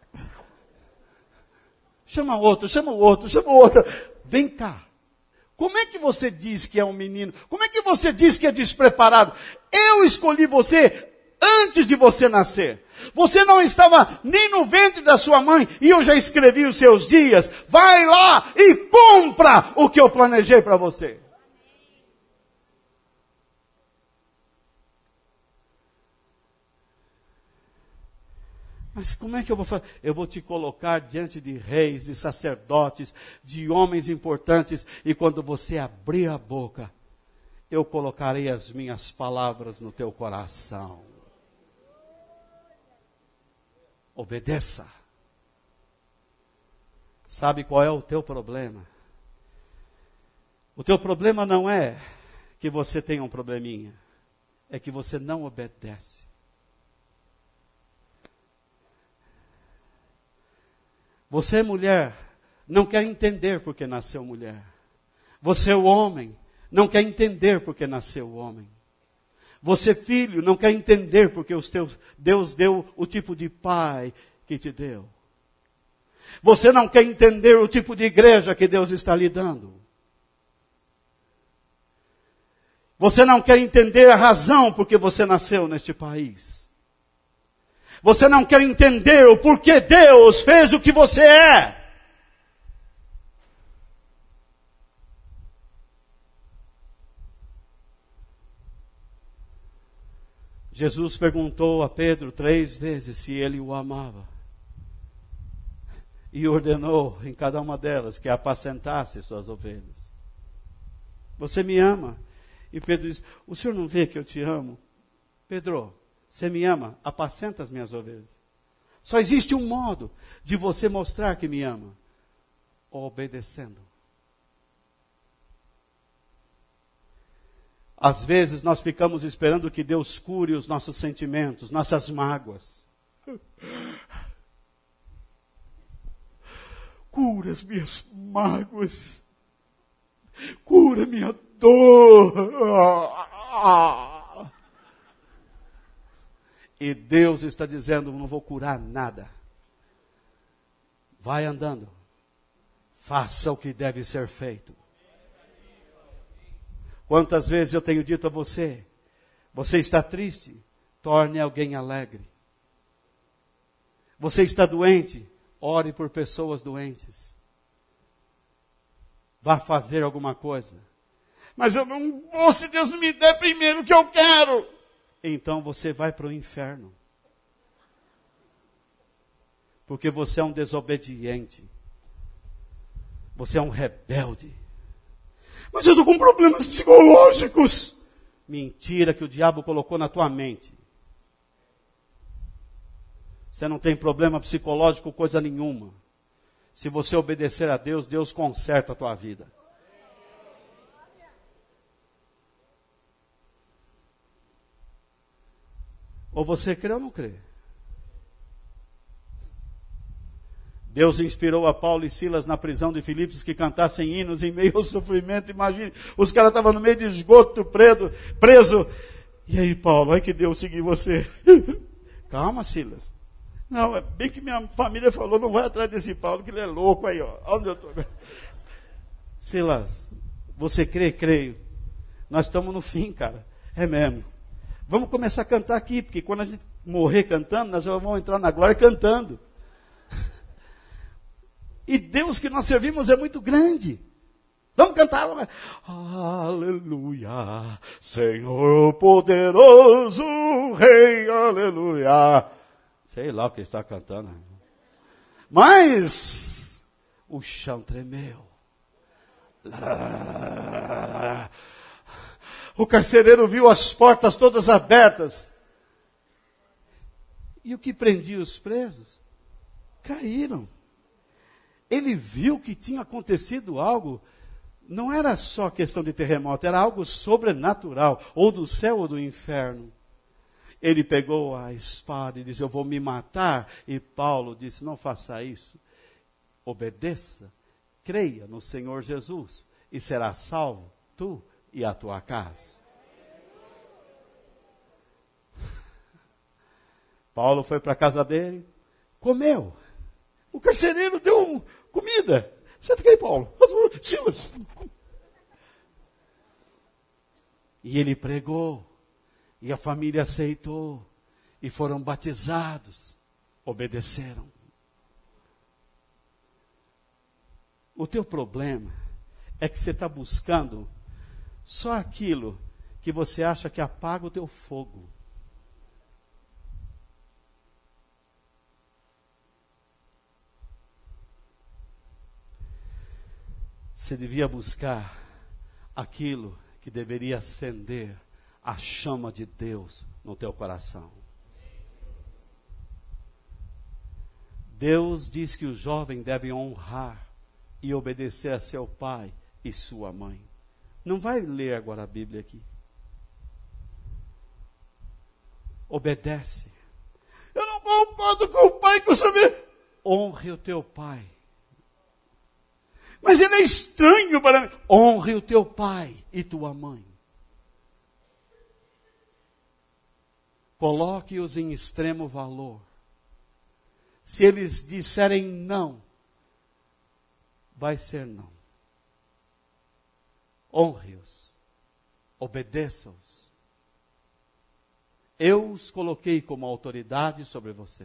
Chama outro, chama o outro, chama o outro. Vem cá. Como é que você diz que é um menino? Como é que você diz que é despreparado? Eu escolhi você antes de você nascer. Você não estava nem no ventre da sua mãe e eu já escrevi os seus dias. Vai lá e compra o que eu planejei para você. Mas como é que eu vou fazer? Eu vou te colocar diante de reis, de sacerdotes, de homens importantes, e quando você abrir a boca, eu colocarei as minhas palavras no teu coração. Obedeça. Sabe qual é o teu problema? O teu problema não é que você tenha um probleminha, é que você não obedece. Você, mulher, não quer entender porque nasceu mulher. Você, o homem, não quer entender porque nasceu homem. Você, filho, não quer entender porque os teus, Deus deu o tipo de pai que te deu. Você não quer entender o tipo de igreja que Deus está lhe dando. Você não quer entender a razão porque você nasceu neste país. Você não quer entender o porquê Deus fez o que você é. Jesus perguntou a Pedro três vezes se ele o amava. E ordenou em cada uma delas que apacentasse suas ovelhas. Você me ama? E Pedro diz, o senhor não vê que eu te amo? Pedro, você me ama? Apacenta as minhas ovelhas. Só existe um modo de você mostrar que me ama. Obedecendo. Às vezes nós ficamos esperando que Deus cure os nossos sentimentos, nossas mágoas. Cura as minhas mágoas. Cura minha dor. E Deus está dizendo, não vou curar nada. Vai andando. Faça o que deve ser feito. Quantas vezes eu tenho dito a você, você está triste? Torne alguém alegre. Você está doente? Ore por pessoas doentes. Vá fazer alguma coisa. Mas eu não vou se Deus não me der primeiro o que eu quero. Então você vai para o inferno. Porque você é um desobediente. Você é um rebelde. Mas eu estou com problemas psicológicos. Mentira que o diabo colocou na tua mente. Você não tem problema psicológico, coisa nenhuma. Se você obedecer a Deus, Deus conserta a tua vida. Ou você crê ou não crê. Deus inspirou a Paulo e Silas na prisão de Filipos que cantassem hinos em meio ao sofrimento. Imagine, os caras estavam no meio de esgoto, preso, preso. E aí, Paulo, é que Deus seguiu você. Calma, Silas. Não, é bem que minha família falou, não vai atrás desse Paulo, que ele é louco aí, ó. Onde eu estou? Silas, você crê? Creio. Nós estamos no fim, cara. É mesmo. Vamos começar a cantar aqui, porque quando a gente morrer cantando, nós já vamos entrar na glória cantando. E Deus que nós servimos é muito grande. Vamos cantar. Vamos... Aleluia, Senhor poderoso, Rei, aleluia. Sei lá o que está cantando. Mas o chão tremeu. O carcereiro viu as portas todas abertas. E o que prendia os presos? Caíram. Ele viu que tinha acontecido algo, não era só questão de terremoto, era algo sobrenatural, ou do céu ou do inferno. Ele pegou a espada e disse, eu vou me matar. E Paulo disse, não faça isso. Obedeça, creia no Senhor Jesus e será salvo, tu e a tua casa. Paulo foi para a casa dele, comeu. O carcereiro deu um, comida. Senta aqui, Paulo. Silas. E ele pregou. E a família aceitou. E foram batizados. Obedeceram. O teu problema é que você está buscando só aquilo que você acha que apaga o teu fogo. Você devia buscar aquilo que deveria acender a chama de Deus no teu coração. Deus diz que o jovem deve honrar e obedecer a seu pai e sua mãe. Não vai ler agora a Bíblia aqui. Obedece. Eu não concordo com o pai que eu sabia. Honre o teu pai. Mas ele é estranho para mim. Honre o teu pai e tua mãe. Coloque-os em extremo valor. Se eles disserem não, vai ser não. Honre-os. Obedeça-os. Eu os coloquei como autoridade sobre você.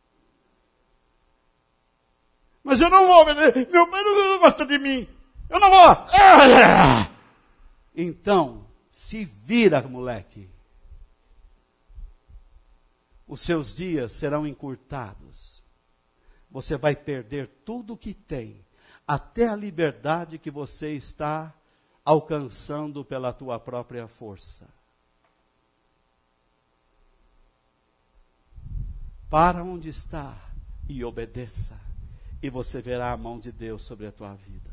Mas eu não vou obedecer. Meu pai não gosta de mim. Eu não vou. Então, se vira, moleque. Os seus dias serão encurtados. Você vai perder tudo o que tem. Até a liberdade que você está alcançando pela tua própria força. Para onde está e obedeça. E você verá a mão de Deus sobre a tua vida.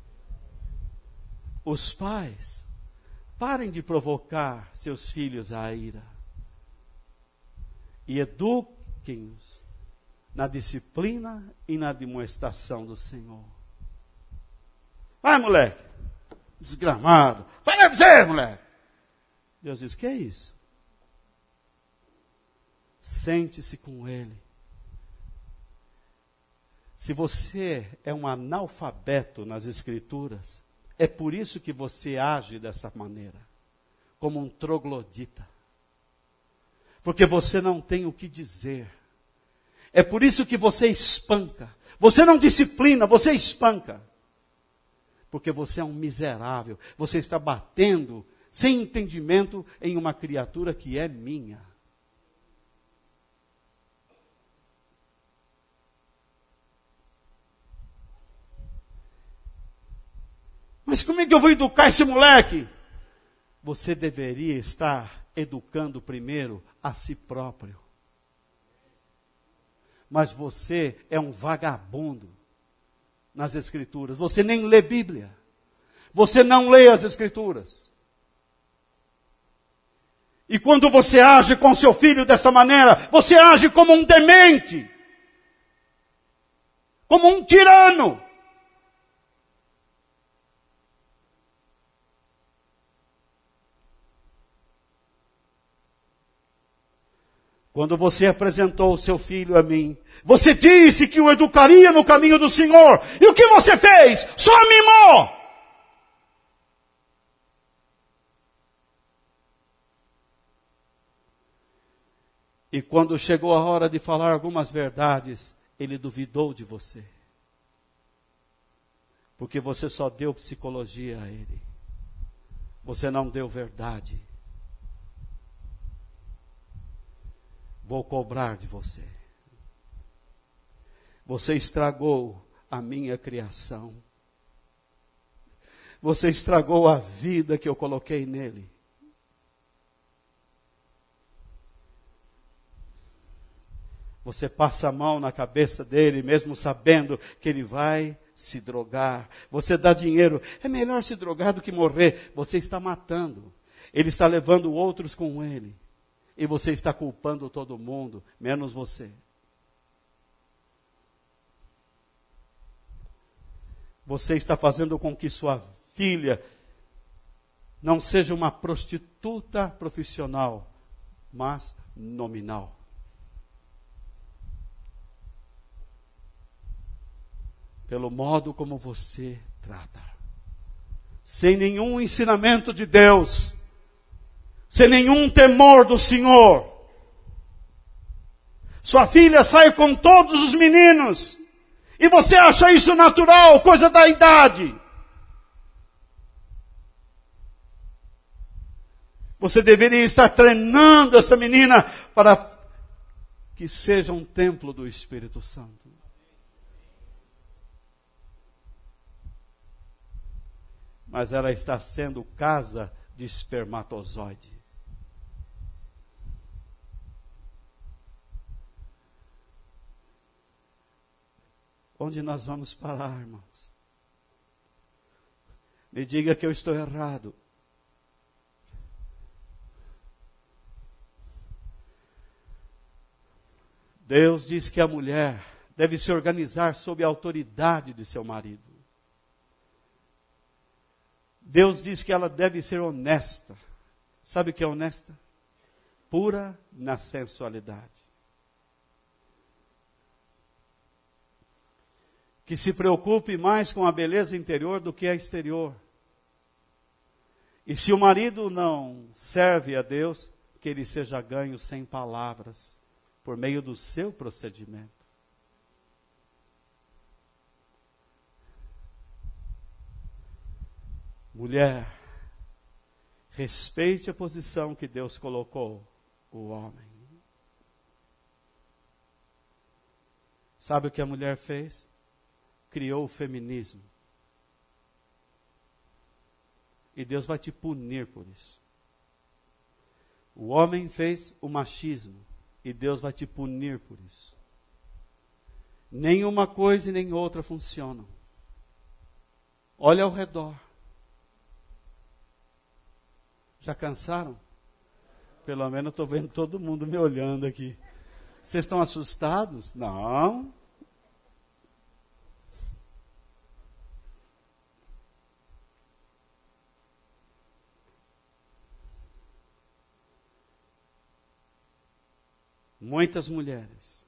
Os pais, parem de provocar seus filhos à ira. E eduquem-os na disciplina e na demonstração do Senhor. Vai, moleque. Desgramado. Fala pra você, moleque. Deus diz, que é isso? Sente-se com ele. Se você é um analfabeto nas Escrituras, é por isso que você age dessa maneira, como um troglodita. Porque você não tem o que dizer. É por isso que você espanca. Você não disciplina, você espanca. Porque você é um miserável. Você está batendo, sem entendimento, em uma criatura que é minha. Mas como é que eu vou educar esse moleque? Você deveria estar educando primeiro a si próprio. Mas você é um vagabundo nas Escrituras. Você nem lê Bíblia. Você não lê as Escrituras. E quando você age com seu filho dessa maneira, você age como um demente. Como um tirano. Quando você apresentou o seu filho a mim, você disse que o educaria no caminho do Senhor. E o que você fez? Só mimou! E quando chegou a hora de falar algumas verdades, ele duvidou de você. Porque você só deu psicologia a ele. Você não deu verdade. Vou cobrar de você. Você estragou a minha criação. Você estragou a vida que eu coloquei nele. Você passa a mão na cabeça dele, mesmo sabendo que ele vai se drogar. Você dá dinheiro. É melhor se drogar do que morrer. Você está matando. Ele está levando outros com ele. E você está culpando todo mundo, menos você. Você está fazendo com que sua filha não seja uma prostituta profissional, mas nominal. Pelo modo como você trata. Sem nenhum ensinamento de Deus. Sem nenhum temor do Senhor. Sua filha sai com todos os meninos. E você acha isso natural, coisa da idade. Você deveria estar treinando essa menina para que seja um templo do Espírito Santo. Mas ela está sendo casa de espermatozoide. Onde nós vamos parar, irmãos? Me diga que eu estou errado. Deus diz que a mulher deve se organizar sob a autoridade de seu marido. Deus diz que ela deve ser honesta. Sabe o que é honesta? Pura na sensualidade. Que se preocupe mais com a beleza interior do que a exterior. E se o marido não serve a Deus, que ele seja ganho sem palavras, por meio do seu procedimento. Mulher, respeite a posição que Deus colocou o homem. Sabe o que a mulher fez? Criou o feminismo. E Deus vai te punir por isso. O homem fez o machismo. E Deus vai te punir por isso. Nenhuma coisa e nem outra funcionam. Olha ao redor. Já cansaram? Pelo menos estou vendo todo mundo me olhando aqui. Vocês estão assustados? Não. Muitas mulheres.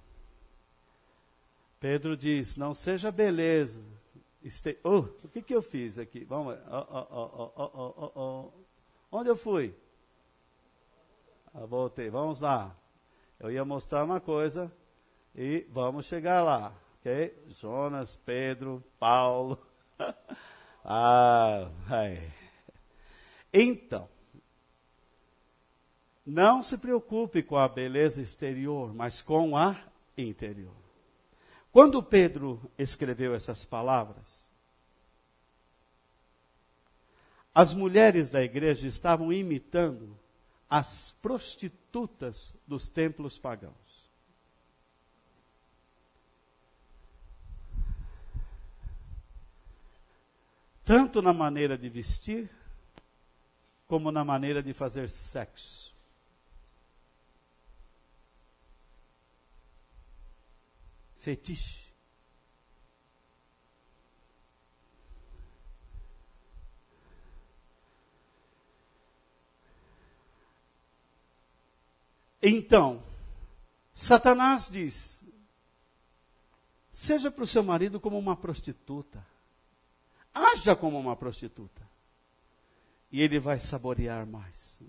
Pedro diz, não seja beleza. Este... Oh, o que, que eu fiz aqui? Vamos, oh, oh, oh, oh, oh, oh, oh. Onde eu fui? Ah, voltei, vamos lá. Eu ia mostrar uma coisa e vamos chegar lá. Ok? Jonas, Pedro, Paulo. ah, ai. Então. Não se preocupe com a beleza exterior, mas com a interior. Quando Pedro escreveu essas palavras, as mulheres da igreja estavam imitando as prostitutas dos templos pagãos. Tanto na maneira de vestir, como na maneira de fazer sexo. Fetiche. Então, Satanás diz: seja para o seu marido como uma prostituta. Haja como uma prostituta. E ele vai saborear mais.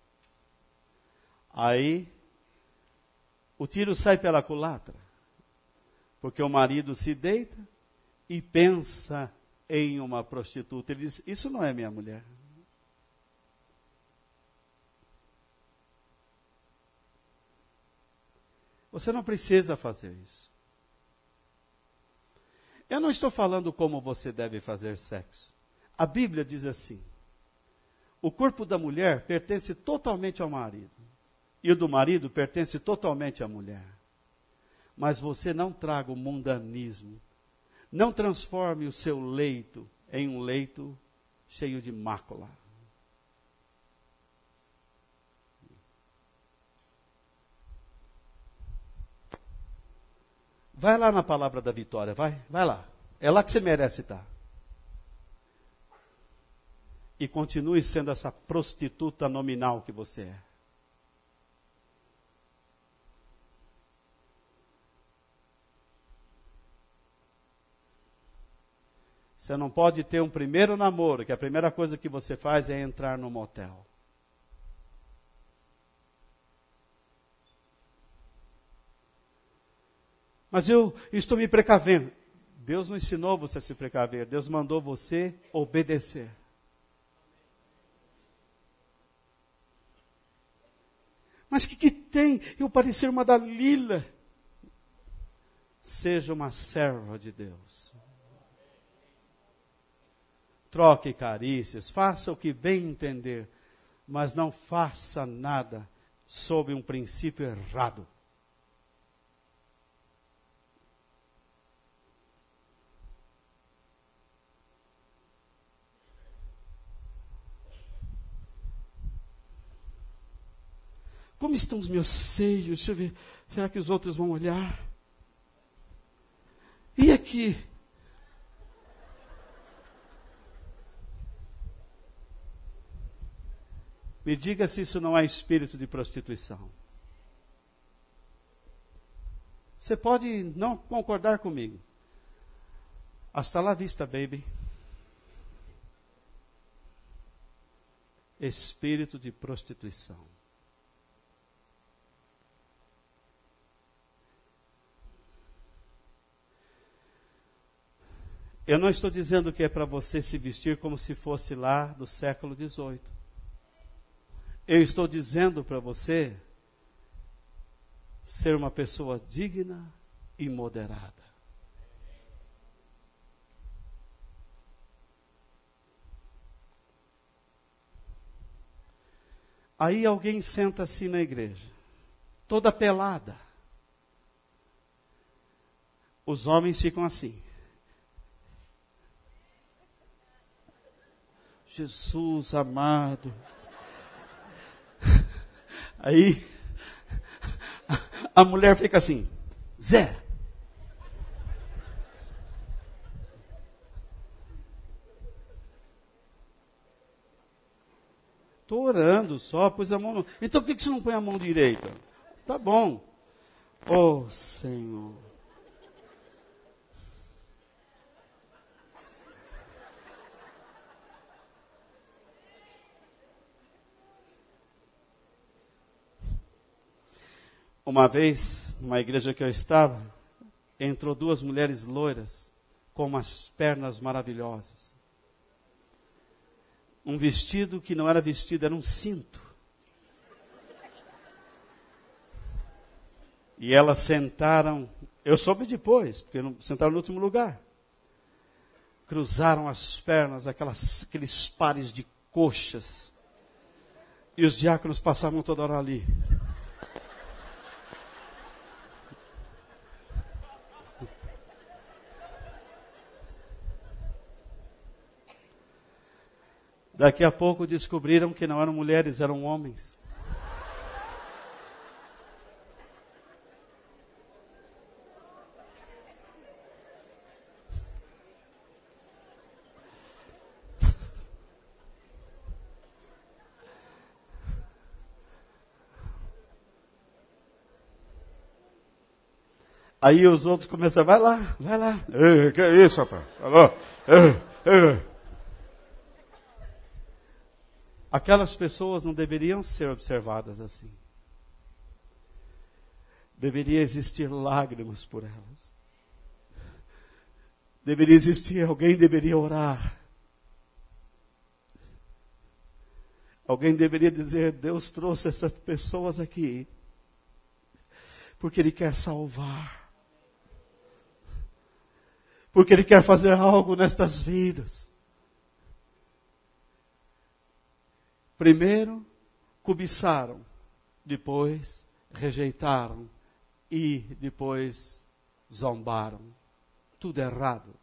Aí, o tiro sai pela culatra. Porque o marido se deita e pensa em uma prostituta. Ele diz: isso não é minha mulher. Você não precisa fazer isso. Eu não estou falando como você deve fazer sexo. A Bíblia diz assim: o corpo da mulher pertence totalmente ao marido. E o do marido pertence totalmente à mulher. Mas você não traga o mundanismo. Não transforme o seu leito em um leito cheio de mácula. Vai lá na palavra da vitória, vai, vai lá. É lá que você merece estar. E continue sendo essa prostituta nominal que você é. Você não pode ter um primeiro namoro, que a primeira coisa que você faz é entrar no motel. Mas eu estou me precavendo. Deus não ensinou você a se precaver. Deus mandou você obedecer. Mas o que, que tem eu parecer uma Dalila? Seja uma serva de Deus. Troque carícias, faça o que bem entender, mas não faça nada sob um princípio errado. Como estão os meus seios? Deixa eu ver. Será que os outros vão olhar? E aqui? Me diga se isso não é espírito de prostituição. Você pode não concordar comigo. Hasta la vista, baby. Espírito de prostituição. Eu não estou dizendo que é para você se vestir como se fosse lá do século dezoito. Eu estou dizendo para você ser uma pessoa digna e moderada. Aí alguém senta assim na igreja, toda pelada. Os homens ficam assim. Jesus amado. Aí a mulher fica assim: Zé. Estou orando só, pus a mão no... Então por que você não põe a mão direita? Tá bom. Oh, Senhor. Uma vez, numa igreja que eu estava, entrou duas mulheres loiras, com umas pernas maravilhosas. Um vestido que não era vestido, era um cinto. E elas sentaram, eu soube depois, porque não, sentaram no último lugar. Cruzaram as pernas, aquelas, aqueles pares de coxas. E os diáconos passavam toda hora ali. Daqui a pouco descobriram que não eram mulheres, eram homens. Aí os outros começam, vai lá, vai lá. Ei, que é isso, rapaz? Alô? Ei, ei. Aquelas pessoas não deveriam ser observadas assim. Deveria existir lágrimas por elas. Deveria existir, alguém deveria orar. Alguém deveria dizer, Deus trouxe essas pessoas aqui, porque Ele quer salvar. Porque Ele quer fazer algo nestas vidas. Primeiro, cobiçaram. Depois, rejeitaram. E depois, zombaram. Tudo errado.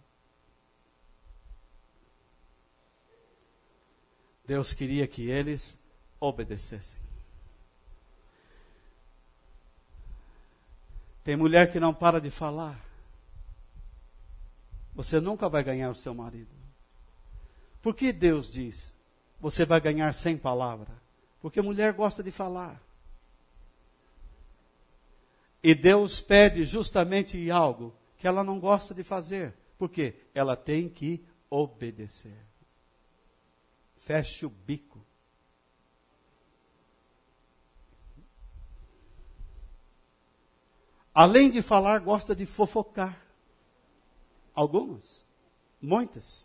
Deus queria que eles obedecessem. Tem mulher que não para de falar. Você nunca vai ganhar o seu marido. Por que Deus diz, você vai ganhar sem palavra? Porque a mulher gosta de falar. E Deus pede justamente algo que ela não gosta de fazer. Por quê? Ela tem que obedecer. Feche o bico. Além de falar, gosta de fofocar. Algumas, muitas.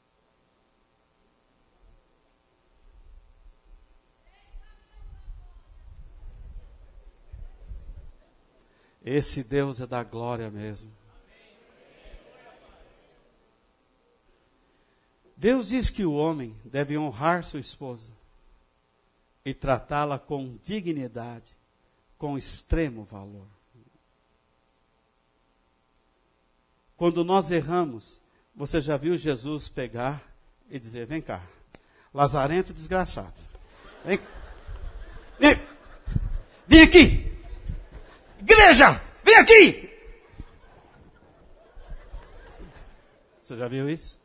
Esse Deus é da glória mesmo. Deus diz que o homem deve honrar sua esposa e tratá-la com dignidade, com extremo valor. Quando nós erramos, você já viu Jesus pegar e dizer, vem cá, lazarento desgraçado, vem, vem, vem aqui, igreja, vem aqui. Você já viu isso?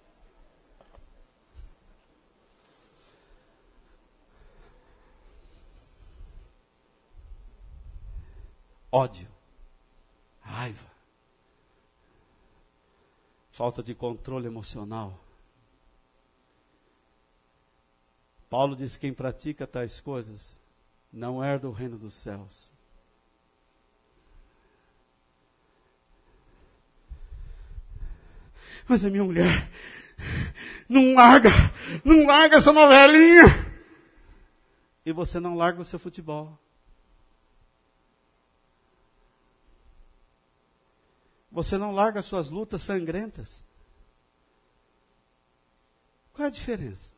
Ódio, raiva. Falta de controle emocional. Paulo diz que quem pratica tais coisas não herda o reino dos céus. Mas a minha mulher não larga, não larga essa novelinha. E você não larga o seu futebol. Você não larga as suas lutas sangrentas. Qual é a diferença?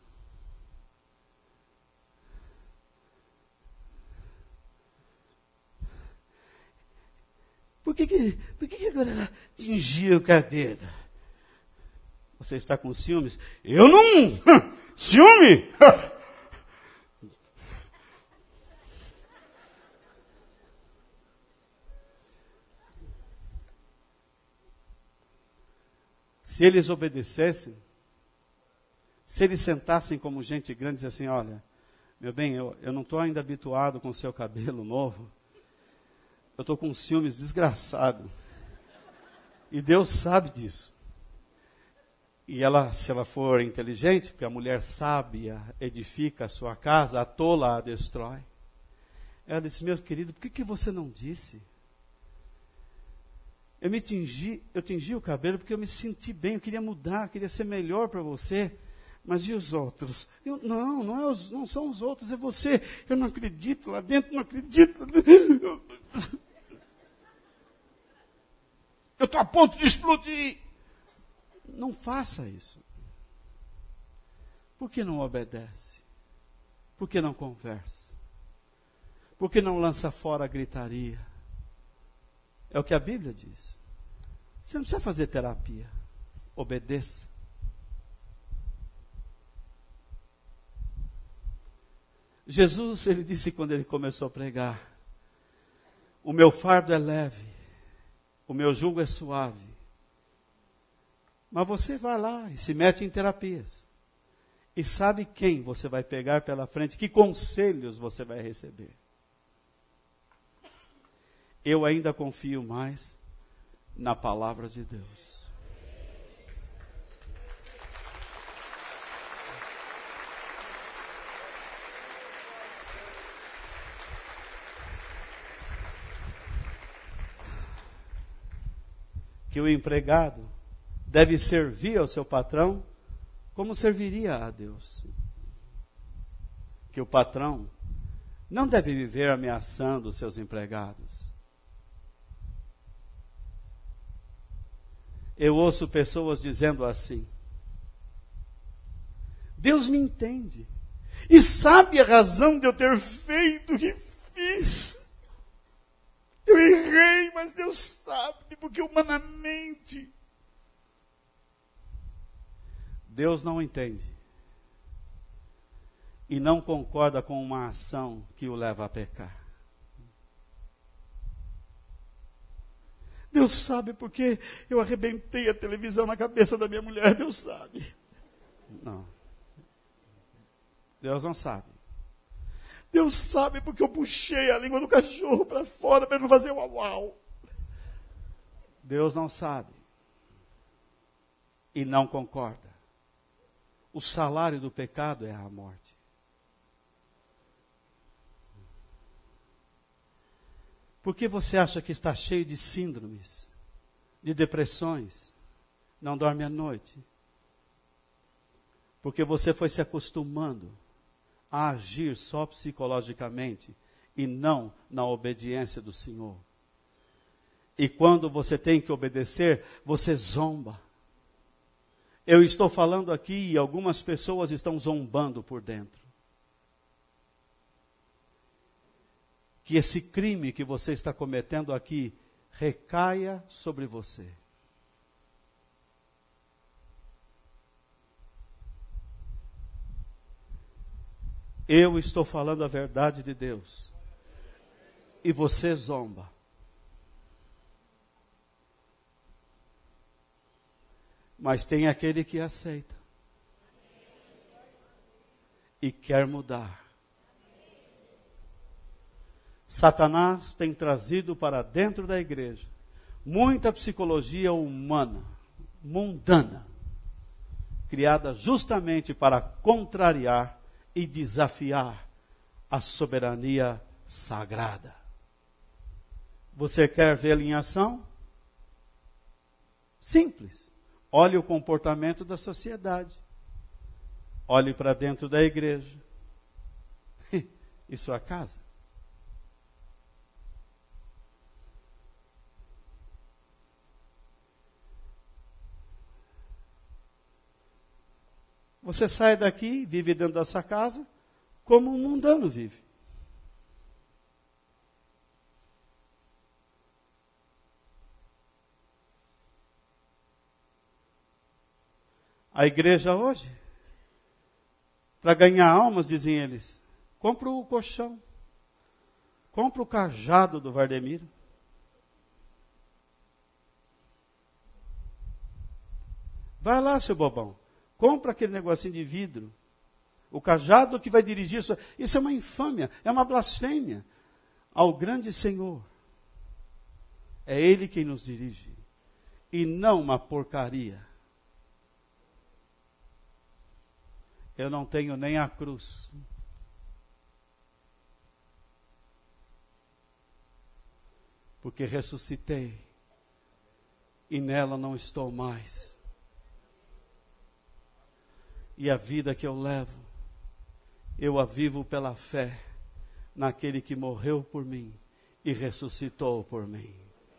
Por que que, por que, que agora ela tingiu o cabelo? Você está com ciúmes? Eu não! Ciúme! Se eles obedecessem, se eles sentassem como gente grande e dissessem, olha, meu bem, eu, eu não estou ainda habituado com o seu cabelo novo, eu estou com ciúmes desgraçado. E Deus sabe disso. E ela, se ela for inteligente, porque a mulher sábia edifica a sua casa, a tola a destrói. Ela disse, meu querido, por que, que você não disse? Eu me tingi, eu tingi o cabelo porque eu me senti bem, eu queria mudar, queria ser melhor para você. Mas e os outros? Eu, não, não, é os, não são os outros, é você. Eu não acredito, lá dentro não acredito. Eu estou a ponto de explodir. Não faça isso. Por que não obedece? Por que não conversa? Por que não lança fora a gritaria? É o que a Bíblia diz. Você não precisa fazer terapia. Obedeça. Jesus, ele disse quando ele começou a pregar: o meu fardo é leve, o meu jugo é suave. Mas você vai lá e se mete em terapias. E sabe quem você vai pegar pela frente? Que conselhos você vai receber? Eu ainda confio mais na palavra de Deus. Que o empregado deve servir ao seu patrão como serviria a Deus. Que o patrão não deve viver ameaçando os seus empregados. Eu ouço pessoas dizendo assim: Deus me entende e sabe a razão de eu ter feito o que fiz. Eu errei, mas Deus sabe, porque humanamente Deus não entende e não concorda com uma ação que o leva a pecar. Deus sabe porque eu arrebentei a televisão na cabeça da minha mulher, Deus sabe. Não. Deus não sabe. Deus sabe porque eu puxei a língua do cachorro para fora para ele não fazer uau uau. Deus não sabe. E não concorda. O salário do pecado é a morte. Por que você acha que está cheio de síndromes, de depressões, não dorme à noite? Porque você foi se acostumando a agir só psicologicamente e não na obediência do Senhor. E quando você tem que obedecer, você zomba. Eu estou falando aqui e algumas pessoas estão zombando por dentro. Que esse crime que você está cometendo aqui recaia sobre você. Eu estou falando a verdade de Deus. E você zomba. Mas tem aquele que aceita. E quer mudar. Satanás tem trazido para dentro da igreja muita psicologia humana, mundana, criada justamente para contrariar e desafiar a soberania sagrada. Você quer vê-lo em ação? Simples. Olhe o comportamento da sociedade. Olhe para dentro da igreja. E sua casa. Você sai daqui, vive dentro dessa casa, como um mundano vive. A igreja hoje, para ganhar almas, dizem eles, compra o colchão, compra o cajado do Vardemiro. Vai lá, seu bobão. Compra aquele negocinho de vidro. O cajado que vai dirigir isso. Isso é uma infâmia, é uma blasfêmia ao grande Senhor. É Ele quem nos dirige. E não uma porcaria. Eu não tenho nem a cruz. Porque ressuscitei. E nela não estou mais. E a vida que eu levo, eu a vivo pela fé naquele que morreu por mim e ressuscitou por mim.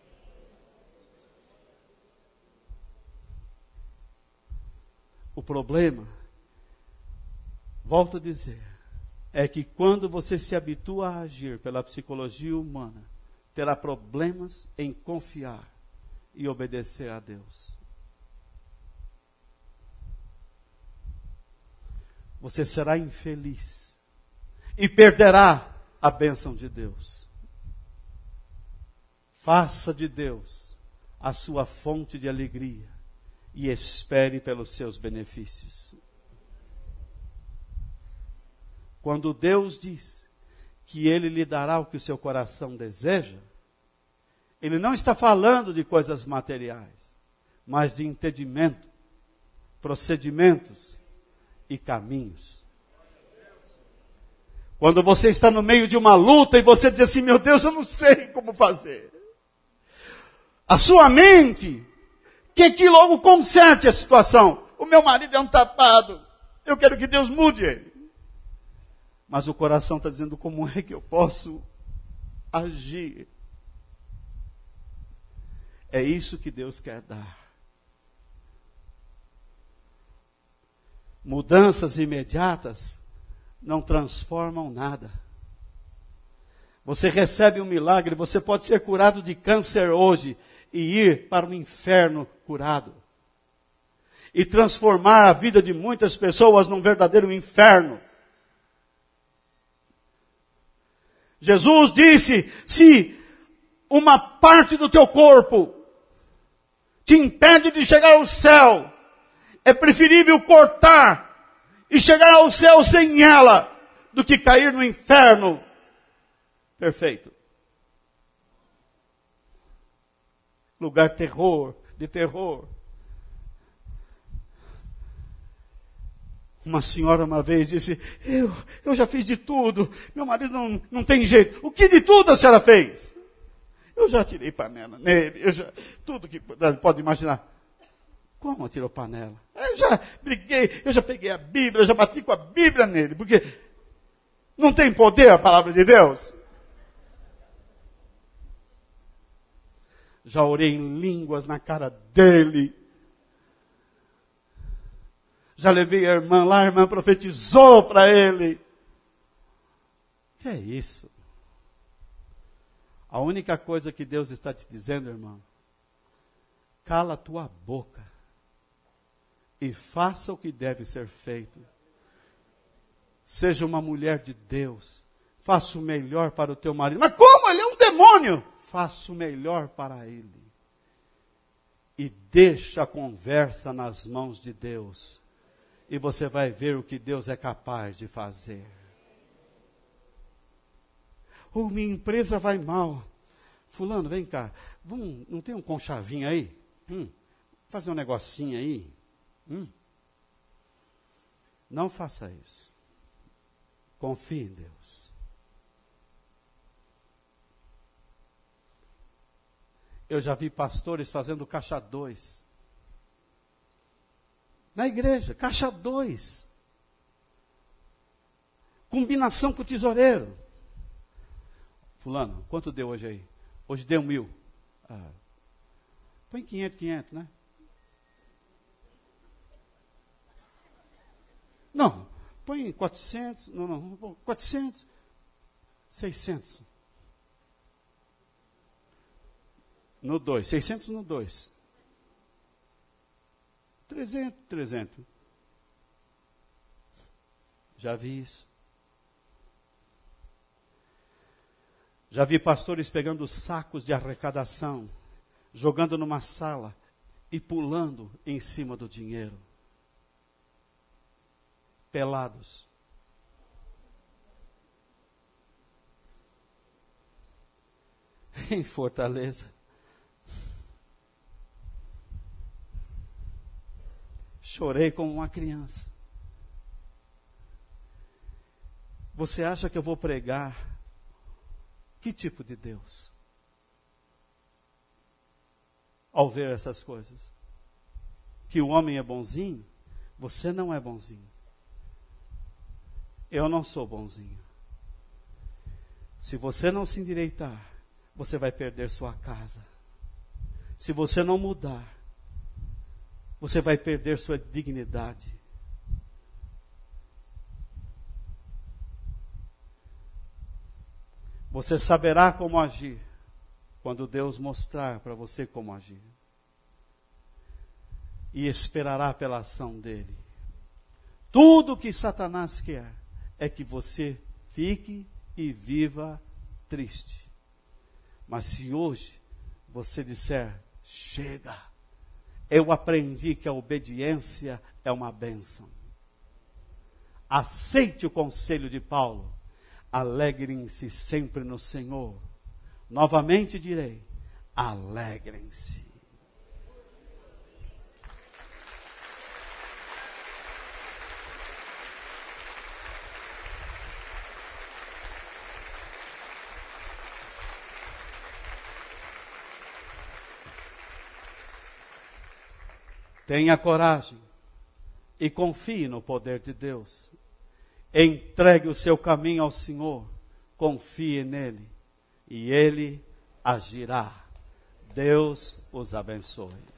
O problema, volto a dizer, é que quando você se habitua a agir pela psicologia humana, terá problemas em confiar e obedecer a Deus. Você será infeliz e perderá a bênção de Deus. Faça de Deus a sua fonte de alegria e espere pelos seus benefícios. Quando Deus diz que Ele lhe dará o que o seu coração deseja, Ele não está falando de coisas materiais, mas de entendimento, procedimentos e caminhos. Quando você está no meio de uma luta e você diz assim, meu Deus, eu não sei como fazer. A sua mente quer que logo conserte a situação. O meu marido é um tapado, eu quero que Deus mude ele. Mas o coração está dizendo, como é que eu posso agir? É isso que Deus quer dar. Mudanças imediatas não transformam nada. Você recebe um milagre, você pode ser curado de câncer hoje e ir para o inferno curado. E transformar a vida de muitas pessoas num verdadeiro inferno. Jesus disse, se uma parte do teu corpo te impede de chegar ao céu, é preferível cortar e chegar ao céu sem ela, do que cair no inferno perfeito. Lugar terror, de terror. Uma senhora uma vez disse, eu, eu já fiz de tudo, meu marido não, não tem jeito. O que de tudo a senhora fez? Eu já tirei panela nele, eu já, tudo que pode imaginar. Como tirou panela? Eu já briguei, eu já peguei a Bíblia, eu já bati com a Bíblia nele, porque não tem poder a palavra de Deus. Já orei em línguas na cara dele. Já levei a irmã lá, a irmã profetizou para ele. Que é isso? A única coisa que Deus está te dizendo, irmão, cala a tua boca e faça o que deve ser feito. Seja uma mulher de Deus. Faça o melhor para o teu marido. Mas como? Ele é um demônio. Faça o melhor para ele. E deixa a conversa nas mãos de Deus. E você vai ver o que Deus é capaz de fazer. Ou minha empresa vai mal. Fulano, vem cá. Vamos, não tem um conchavinho aí? Hum, fazer um negocinho aí? Hum. Não faça isso. Confie em Deus. Eu já vi pastores fazendo caixa dois. Na igreja, caixa dois. Combinação com o tesoureiro. Fulano, quanto deu hoje aí? Hoje deu mil. Ah, põe quinhentos, quinhentos, né? Não, põe quatrocentos, não, não, quatrocentos, seiscentos. No dois, seiscentos no dois. trezentos, trezentos. Já vi isso. Já vi pastores pegando sacos de arrecadação, jogando numa sala e pulando em cima do dinheiro. Pelados. Em Fortaleza. Chorei como uma criança. Você acha que eu vou pregar que tipo de Deus? Ao ver essas coisas. Que o homem é bonzinho, você não é bonzinho. Eu não sou bonzinho. Se você não se endireitar, você vai perder sua casa. Se você não mudar, você vai perder sua dignidade. Você saberá como agir quando Deus mostrar para você como agir. E esperará pela ação dele. Tudo que Satanás quer é que você fique e viva triste. Mas se hoje você disser, chega, eu aprendi que a obediência é uma bênção. Aceite o conselho de Paulo. Alegrem-se sempre no Senhor. Novamente direi, alegrem-se. Tenha coragem e confie no poder de Deus. Entregue o seu caminho ao Senhor, confie nele e ele agirá. Deus os abençoe.